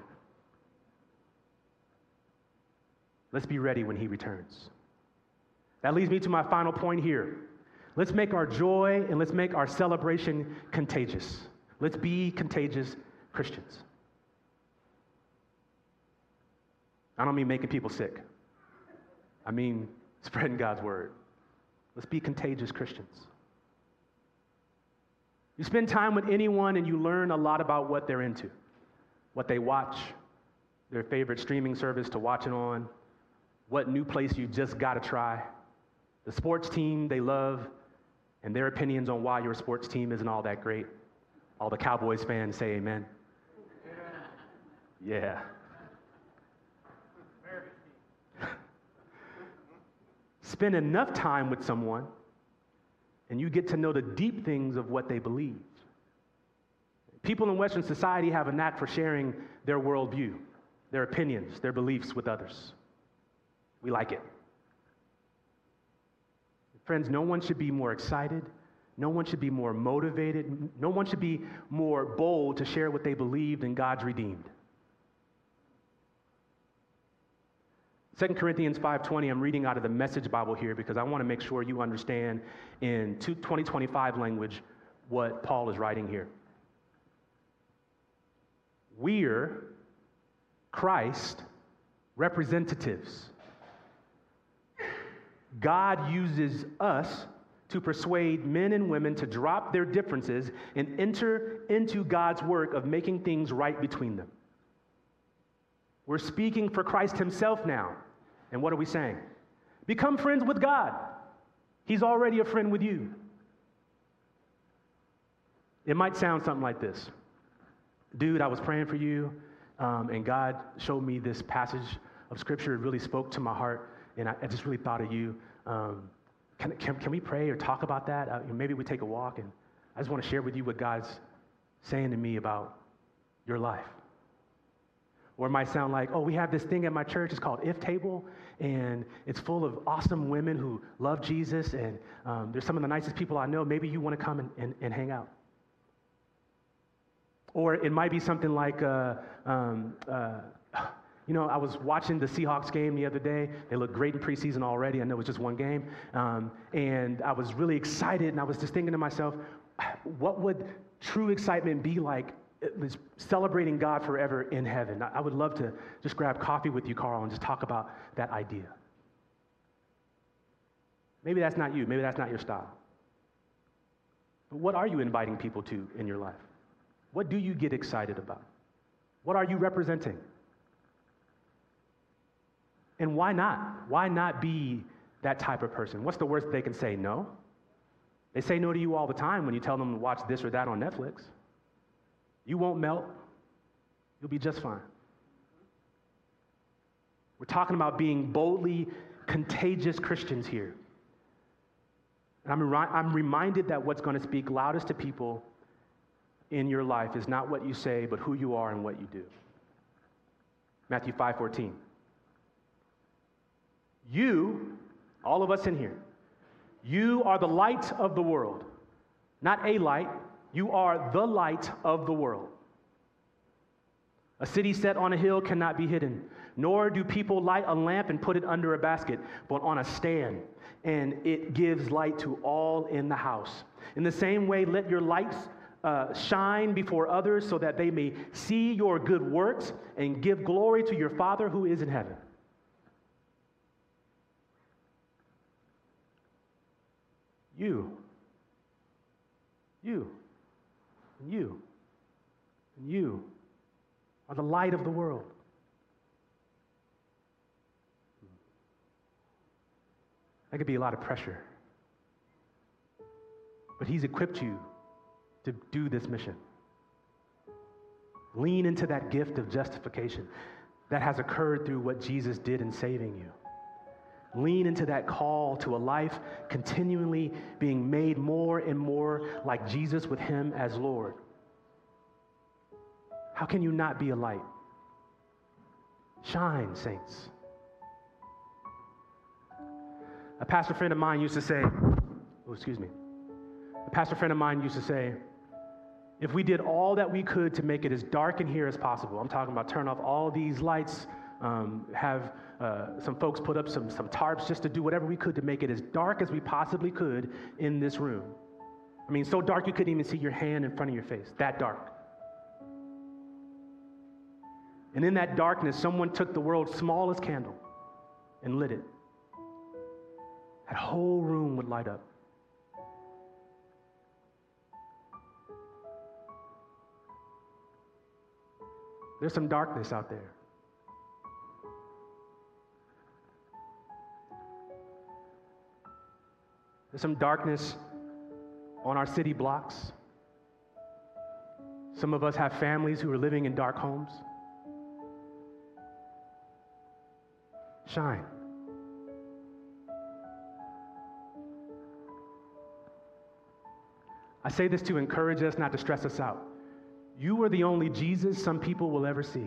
Speaker 6: Let's be ready when He returns. That leads me to my final point here. Let's make our joy and let's make our celebration contagious. Let's be contagious Christians. I don't mean making people sick. I mean spreading God's word. Let's be contagious Christians. You spend time with anyone and you learn a lot about what they're into, what they watch, their favorite streaming service to watch it on, what new place you just got to try, the sports team they love, and their opinions on why your sports team isn't all that great. All the Cowboys fans say amen. Yeah. Spend enough time with someone and you get to know the deep things of what they believe. People in Western society have a knack for sharing their worldview, their opinions, their beliefs with others. We like it. Friends, no one should be more excited. No one should be more motivated. No one should be more bold to share what they believe than God's redeemed. Second Corinthians five twenty, I'm reading out of the Message Bible here because I want to make sure you understand in twenty twenty-five language what Paul is writing here. We're Christ representatives. God uses us to persuade men and women to drop their differences and enter into God's work of making things right between them. We're speaking for Christ Himself now. And what are we saying? Become friends with God. He's already a friend with you. It might sound something like this. Dude, I was praying for you, um, and God showed me this passage of Scripture. It really spoke to my heart, and I, I just really thought of you. Um, can, can, can we pray or talk about that? Uh, maybe we take a walk, and I just want to share with you what God's saying to me about your life. Or it might sound like, oh, we have this thing at my church. It's called If Table, and it's full of awesome women who love Jesus, and um, they're some of the nicest people I know. Maybe you want to come and, and, and hang out. Or it might be something like, uh, um, uh, you know, I was watching the Seahawks game the other day. They look great in preseason already. I know it was just one game. Um, and I was really excited, and I was just thinking to myself, what would true excitement be like is celebrating God forever in heaven? I would love to just grab coffee with you, Carl, and just talk about that idea. Maybe that's not you. Maybe that's not your style. But what are you inviting people to in your life? What do you get excited about? What are you representing? And why not? Why not be that type of person? What's the worst they can say? No. They say no to you all the time when you tell them to watch this or that on Netflix. You won't melt. You'll be just fine. We're talking about being boldly contagious Christians here. And I'm, remi- I'm reminded that what's going to speak loudest to people in your life is not what you say, but who you are and what you do. Matthew five fourteen. You, all of us in here, you are the light of the world. Not a light, you are the light of the world. A city set on a hill cannot be hidden, nor do people light a lamp and put it under a basket, but on a stand, and it gives light to all in the house. In the same way, let your lights uh, shine before others so that they may see your good works and give glory to your Father who is in heaven. You, you, and you, and you are the light of the world. That could be a lot of pressure. But he's equipped you to do this mission. Lean into that gift of justification that has occurred through what Jesus did in saving you. Lean into that call to a life continually being made more and more like Jesus with him as Lord. How can you not be a light? Shine, saints. A pastor friend of mine used to say, oh, excuse me. A pastor friend of mine used to say, if we did all that we could to make it as dark in here as possible, I'm talking about turn off all these lights, um, have uh, some folks put up some, some tarps just to do whatever we could to make it as dark as we possibly could in this room. I mean, so dark you couldn't even see your hand in front of your face, that dark. And in that darkness, someone took the world's smallest candle and lit it. That whole room would light up. There's some darkness out there. There's some darkness on our city blocks. Some of us have families who are living in dark homes. Shine. I say this to encourage us, not to stress us out. You are the only Jesus some people will ever see.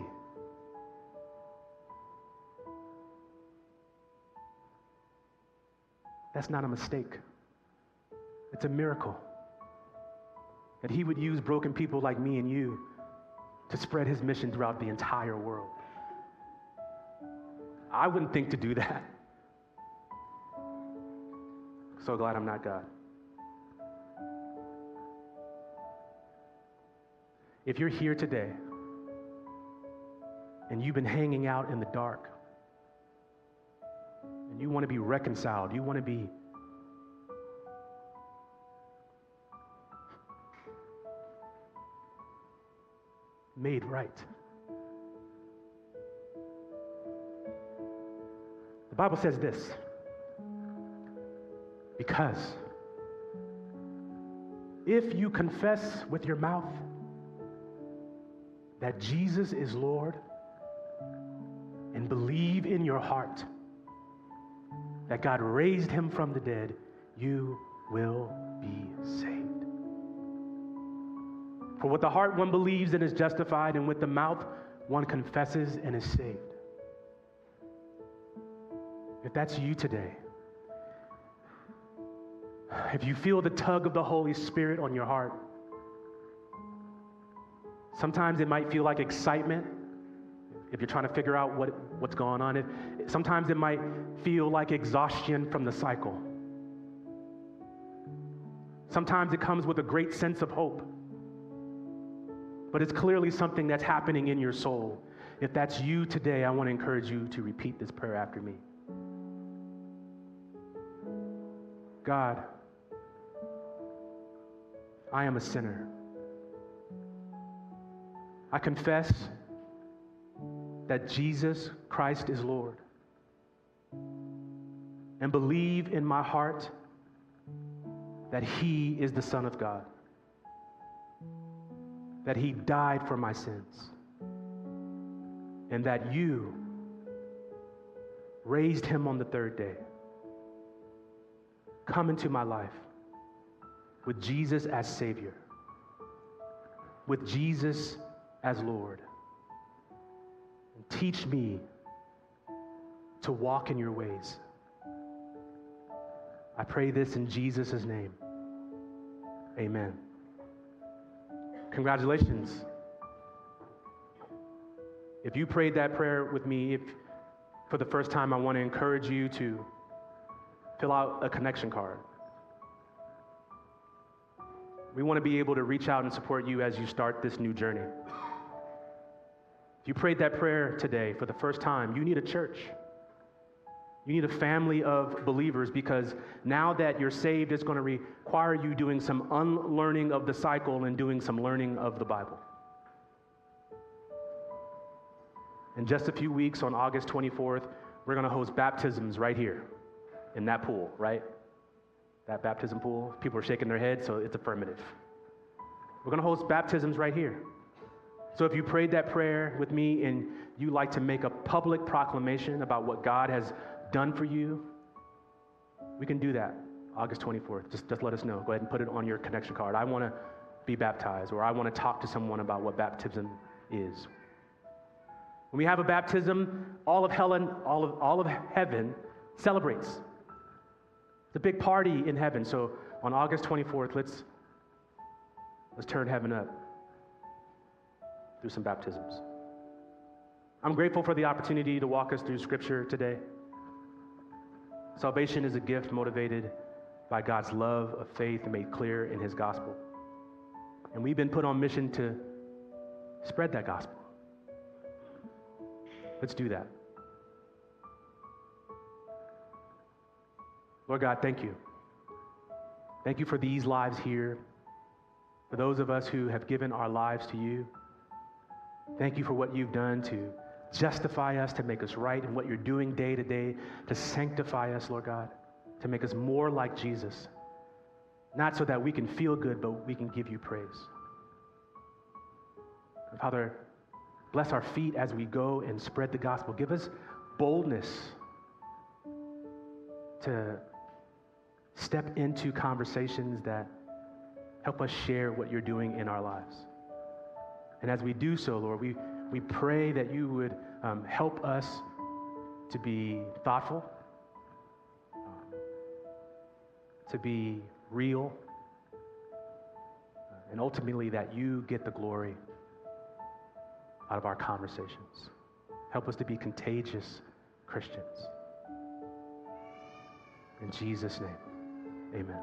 Speaker 6: That's not a mistake. It's a miracle that he would use broken people like me and you to spread his mission throughout the entire world. I wouldn't think to do that. So glad I'm not God. If you're here today and you've been hanging out in the dark and you want to be reconciled, you want to be made right. The Bible says this, because if you confess with your mouth that Jesus is Lord and believe in your heart that God raised him from the dead, you will be saved. For with the heart one believes and is justified, and with the mouth one confesses and is saved. If that's you today, if you feel the tug of the Holy Spirit on your heart, sometimes it might feel like excitement if you're trying to figure out what, what's going on. It, sometimes it might feel like exhaustion from the cycle. Sometimes it comes with a great sense of hope. But it's clearly something that's happening in your soul. If that's you today, I want to encourage you to repeat this prayer after me. God, I am a sinner. I confess that Jesus Christ is Lord. and believe in my heart that he is the Son of God, that he died for my sins, and that you raised him on the third day. Come into my life with Jesus as Savior, with Jesus as Lord, and teach me to walk in your ways. I pray this in Jesus' name. Amen. Congratulations. If you prayed that prayer with me, if for the first time, I want to encourage you to fill out a connection card. We want to be able to reach out and support you as you start this new journey. If you prayed that prayer today for the first time, you need a church. You need a family of believers, because now that you're saved, it's going to require you doing some unlearning of the cycle and doing some learning of the Bible. In just a few weeks, on August twenty-fourth, we're going to host baptisms right here in that pool, right? That baptism pool. People are shaking their heads, so it's affirmative. We're going to host baptisms right here. So if you prayed that prayer with me and you like to make a public proclamation about what God has done for you, we can do that August twenty-fourth. Just, just let us know. Go ahead and put it on your connection card. I want to be baptized, or I want to talk to someone about what baptism is. When we have a baptism, all of Helen, all of all of heaven celebrates. It's a big party in heaven. So on August twenty-fourth, let's let's turn heaven up through some baptisms. I'm grateful for the opportunity to walk us through Scripture today. Salvation is a gift motivated by God's love of faith made clear in his gospel. And we've been put on mission to spread that gospel. Let's do that. Lord God, thank you. Thank you for these lives here, for those of us who have given our lives to you. Thank you for what you've done to justify us, to make us right, and what you're doing day to day to sanctify us, Lord God, to make us more like Jesus. Not so that we can feel good, but we can give you praise. And Father, bless our feet as we go and spread the gospel. Give us boldness to step into conversations that help us share what you're doing in our lives. And as we do so, Lord, we, we pray that you would um, help us to be thoughtful, um, to be real, uh, and ultimately that you get the glory out of our conversations. Help us to be contagious Christians. In Jesus' name, amen.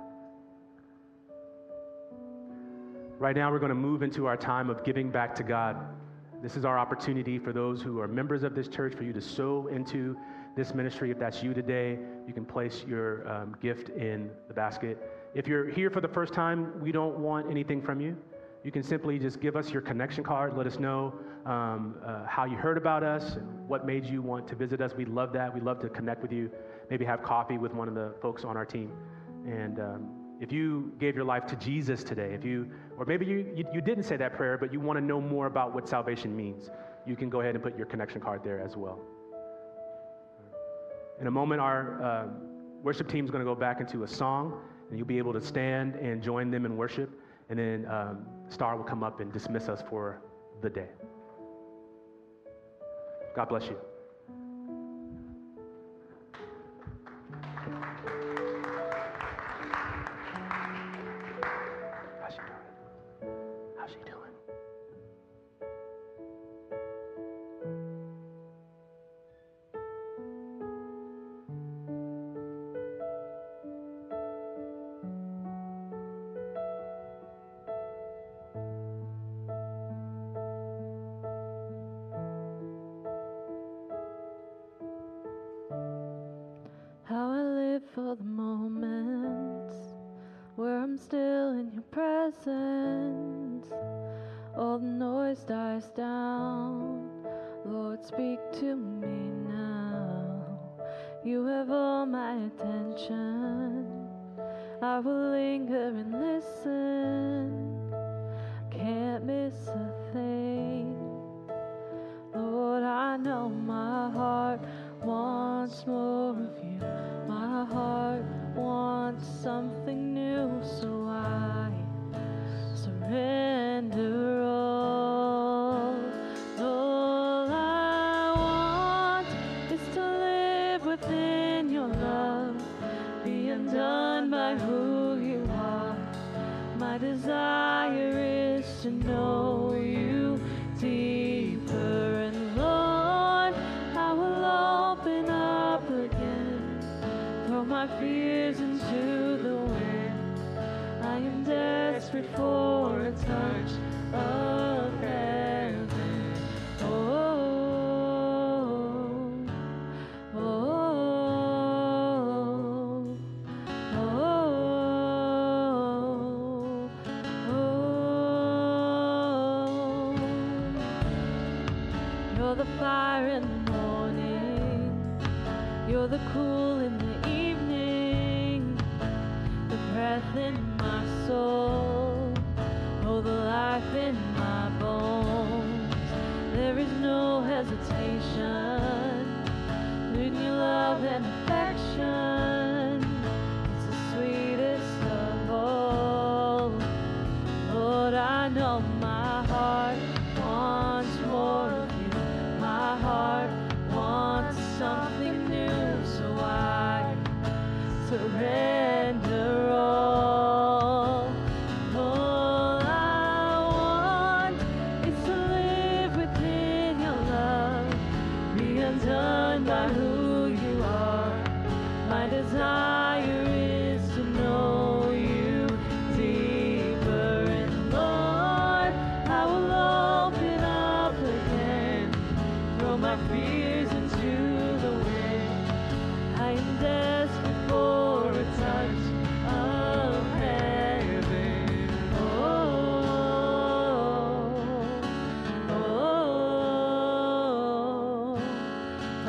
Speaker 6: Right now, we're going to move into our time of giving back to God. This is our opportunity for those who are members of this church, for you to sow into this ministry. If that's you today, you can place your um, gift in the basket. If you're here for the first time, we don't want anything from you. You can simply just give us your connection card. Let us know um, uh, how you heard about us and what made you want to visit us. We'd love that. We'd love to connect with you, maybe have coffee with one of the folks on our team. And um, if you gave your life to Jesus today, if you, or maybe you, you, you didn't say that prayer, but you want to know more about what salvation means, you can go ahead and put your connection card there as well. In a moment, our uh, worship team is going to go back into a song, and you'll be able to stand and join them in worship. And then um, Star will come up and dismiss us for the day. God bless you. How's she doing? How's she doing?
Speaker 5: How I live for the moments where I'm still in your presence. All the noise dies down. Lord, speak to me now. You have all my attention. I will linger and listen. Can't miss a thing. Lord, I know my heart wants more of you. My heart wants something new, so I surrender all. All I want is to live within your love, be undone by who you are. My desire is to know you deeper, and Lord, I will open up again, throw my fears into the wind. I am desperate for a touch of heaven. Oh, oh, oh, oh, oh. You're the fire in the morning, you're the cool in the evening, the breath in my soul, oh, the life in my bones. There is no hesitation in your love and affection. It's the sweetest of all. Lord, I know my heart wants more of you. My heart wants something new, so I surrender all. All I want is to live within your love, be undone by who you are. My desire is to know you deeper, and Lord, I will open up again, throw my fears into the wind. I am desperate for a touch of heaven. Oh, oh, oh,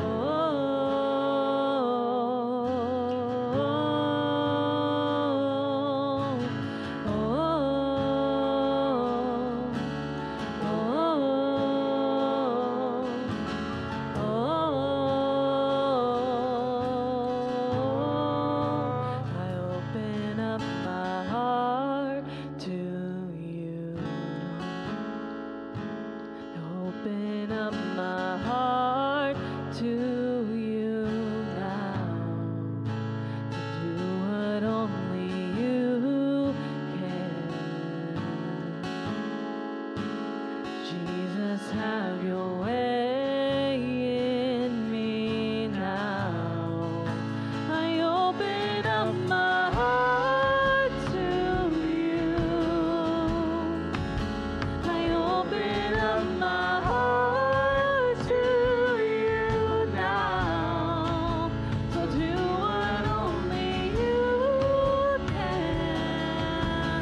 Speaker 5: I open up my heart to you. I open up my heart to you now, to do what only you can. Jesus, have your way in me now. I open up my heart to you. I open up my heart to you now. So do what only you can.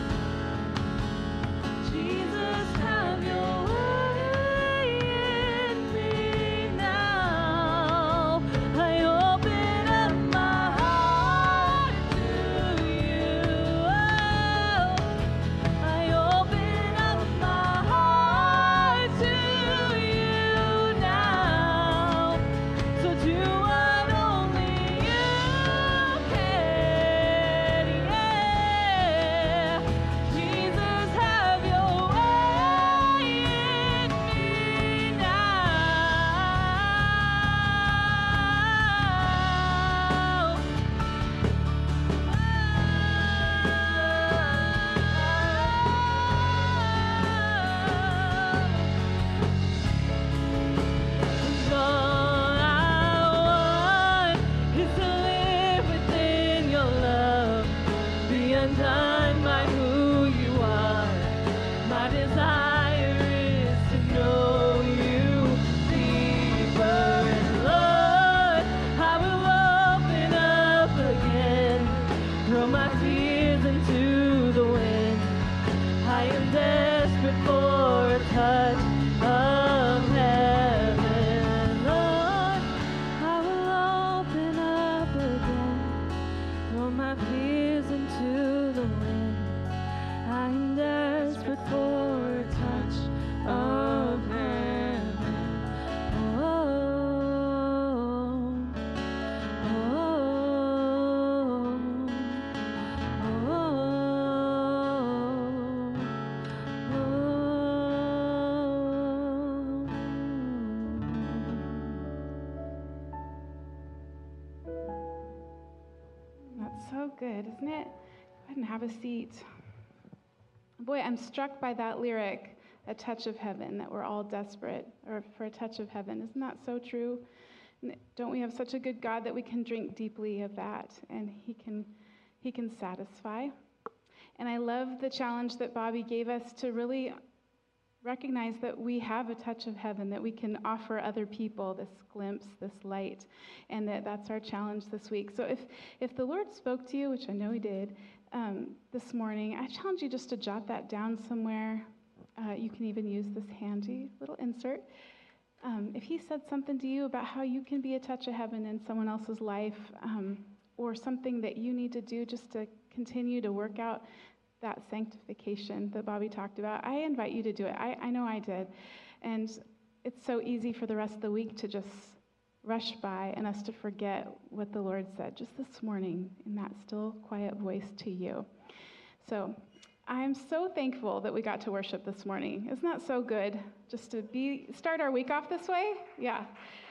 Speaker 5: Jesus, have your way in me now. I open up my heart to you. I open up my heart to you now. So do what only you can. Yeah. Jesus, have your way in me now. All I want is to live within your love, be undone by who you are. My desire is to know you deeper, and Lord, I will open up again, throw my fears into the wind. I am desperate for a touch of heaven. Lord, I will open
Speaker 3: good, isn't it? Go ahead and have a seat. Boy, I'm struck by that lyric, a touch of heaven, that we're all desperate or for a touch of heaven. Isn't that so true? Don't we have such a good God that we can drink deeply of that, and he can he can satisfy? And I love the challenge that Bobby gave us to really recognize that we have a touch of heaven, that we can offer other people this glimpse, this light, and that that's our challenge this week. So if, if the Lord spoke to you, which I know he did, um, this morning, I challenge you just to jot that down somewhere. Uh, you can even use this handy little insert. Um, if he said something to you about how you can be a touch of heaven in someone else's life, um, or something that you need to do just to continue to work out that sanctification that Bobby talked about, I invite you to do it. I, I know I did. And it's so easy for the rest of the week to just rush by and us to forget what the Lord said just this morning in that still, quiet voice to you. So I'm so thankful that we got to worship this morning. Isn't that so good just to be start our week off this way? Yeah.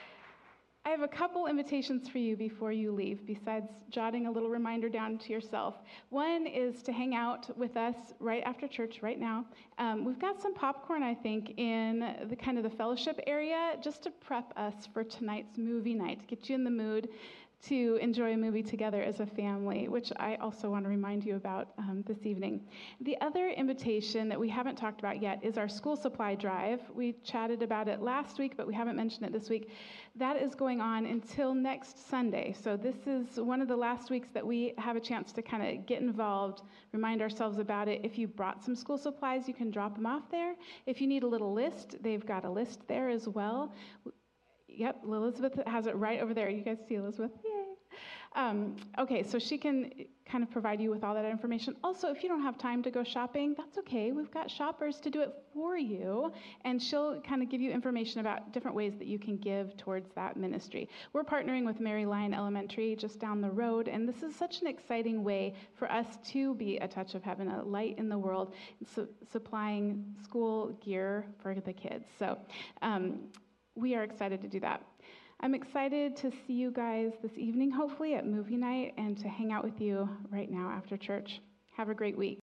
Speaker 3: I have a couple invitations for you before you leave, besides jotting a little reminder down to yourself. One is to hang out with us right after church right now. Um, we've got some popcorn, I think, in the kind of the fellowship area, just to prep us for tonight's movie night, to get you in the mood to enjoy a movie together as a family, which I also want to remind you about um, this evening. The other invitation that we haven't talked about yet is our school supply drive. We chatted about it last week, but we haven't mentioned it this week. That is going on until next Sunday. So this is one of the last weeks that we have a chance to kind of get involved, remind ourselves about it. If you brought some school supplies, you can drop them off there. If you need a little list, they've got a list there as well. Yep, Elizabeth has it right over there. You guys see Elizabeth? Yay. Um, okay, so she can kind of provide you with all that information. Also, if you don't have time to go shopping, that's okay. We've got shoppers to do it for you, and she'll kind of give you information about different ways that you can give towards that ministry. We're partnering with Mary Lyon Elementary just down the road, and this is such an exciting way for us to be a touch of heaven, a light in the world, su- supplying school gear for the kids. So um, we are excited to do that. I'm excited to see you guys this evening, hopefully, at movie night, and to hang out with you right now after church. Have a great week.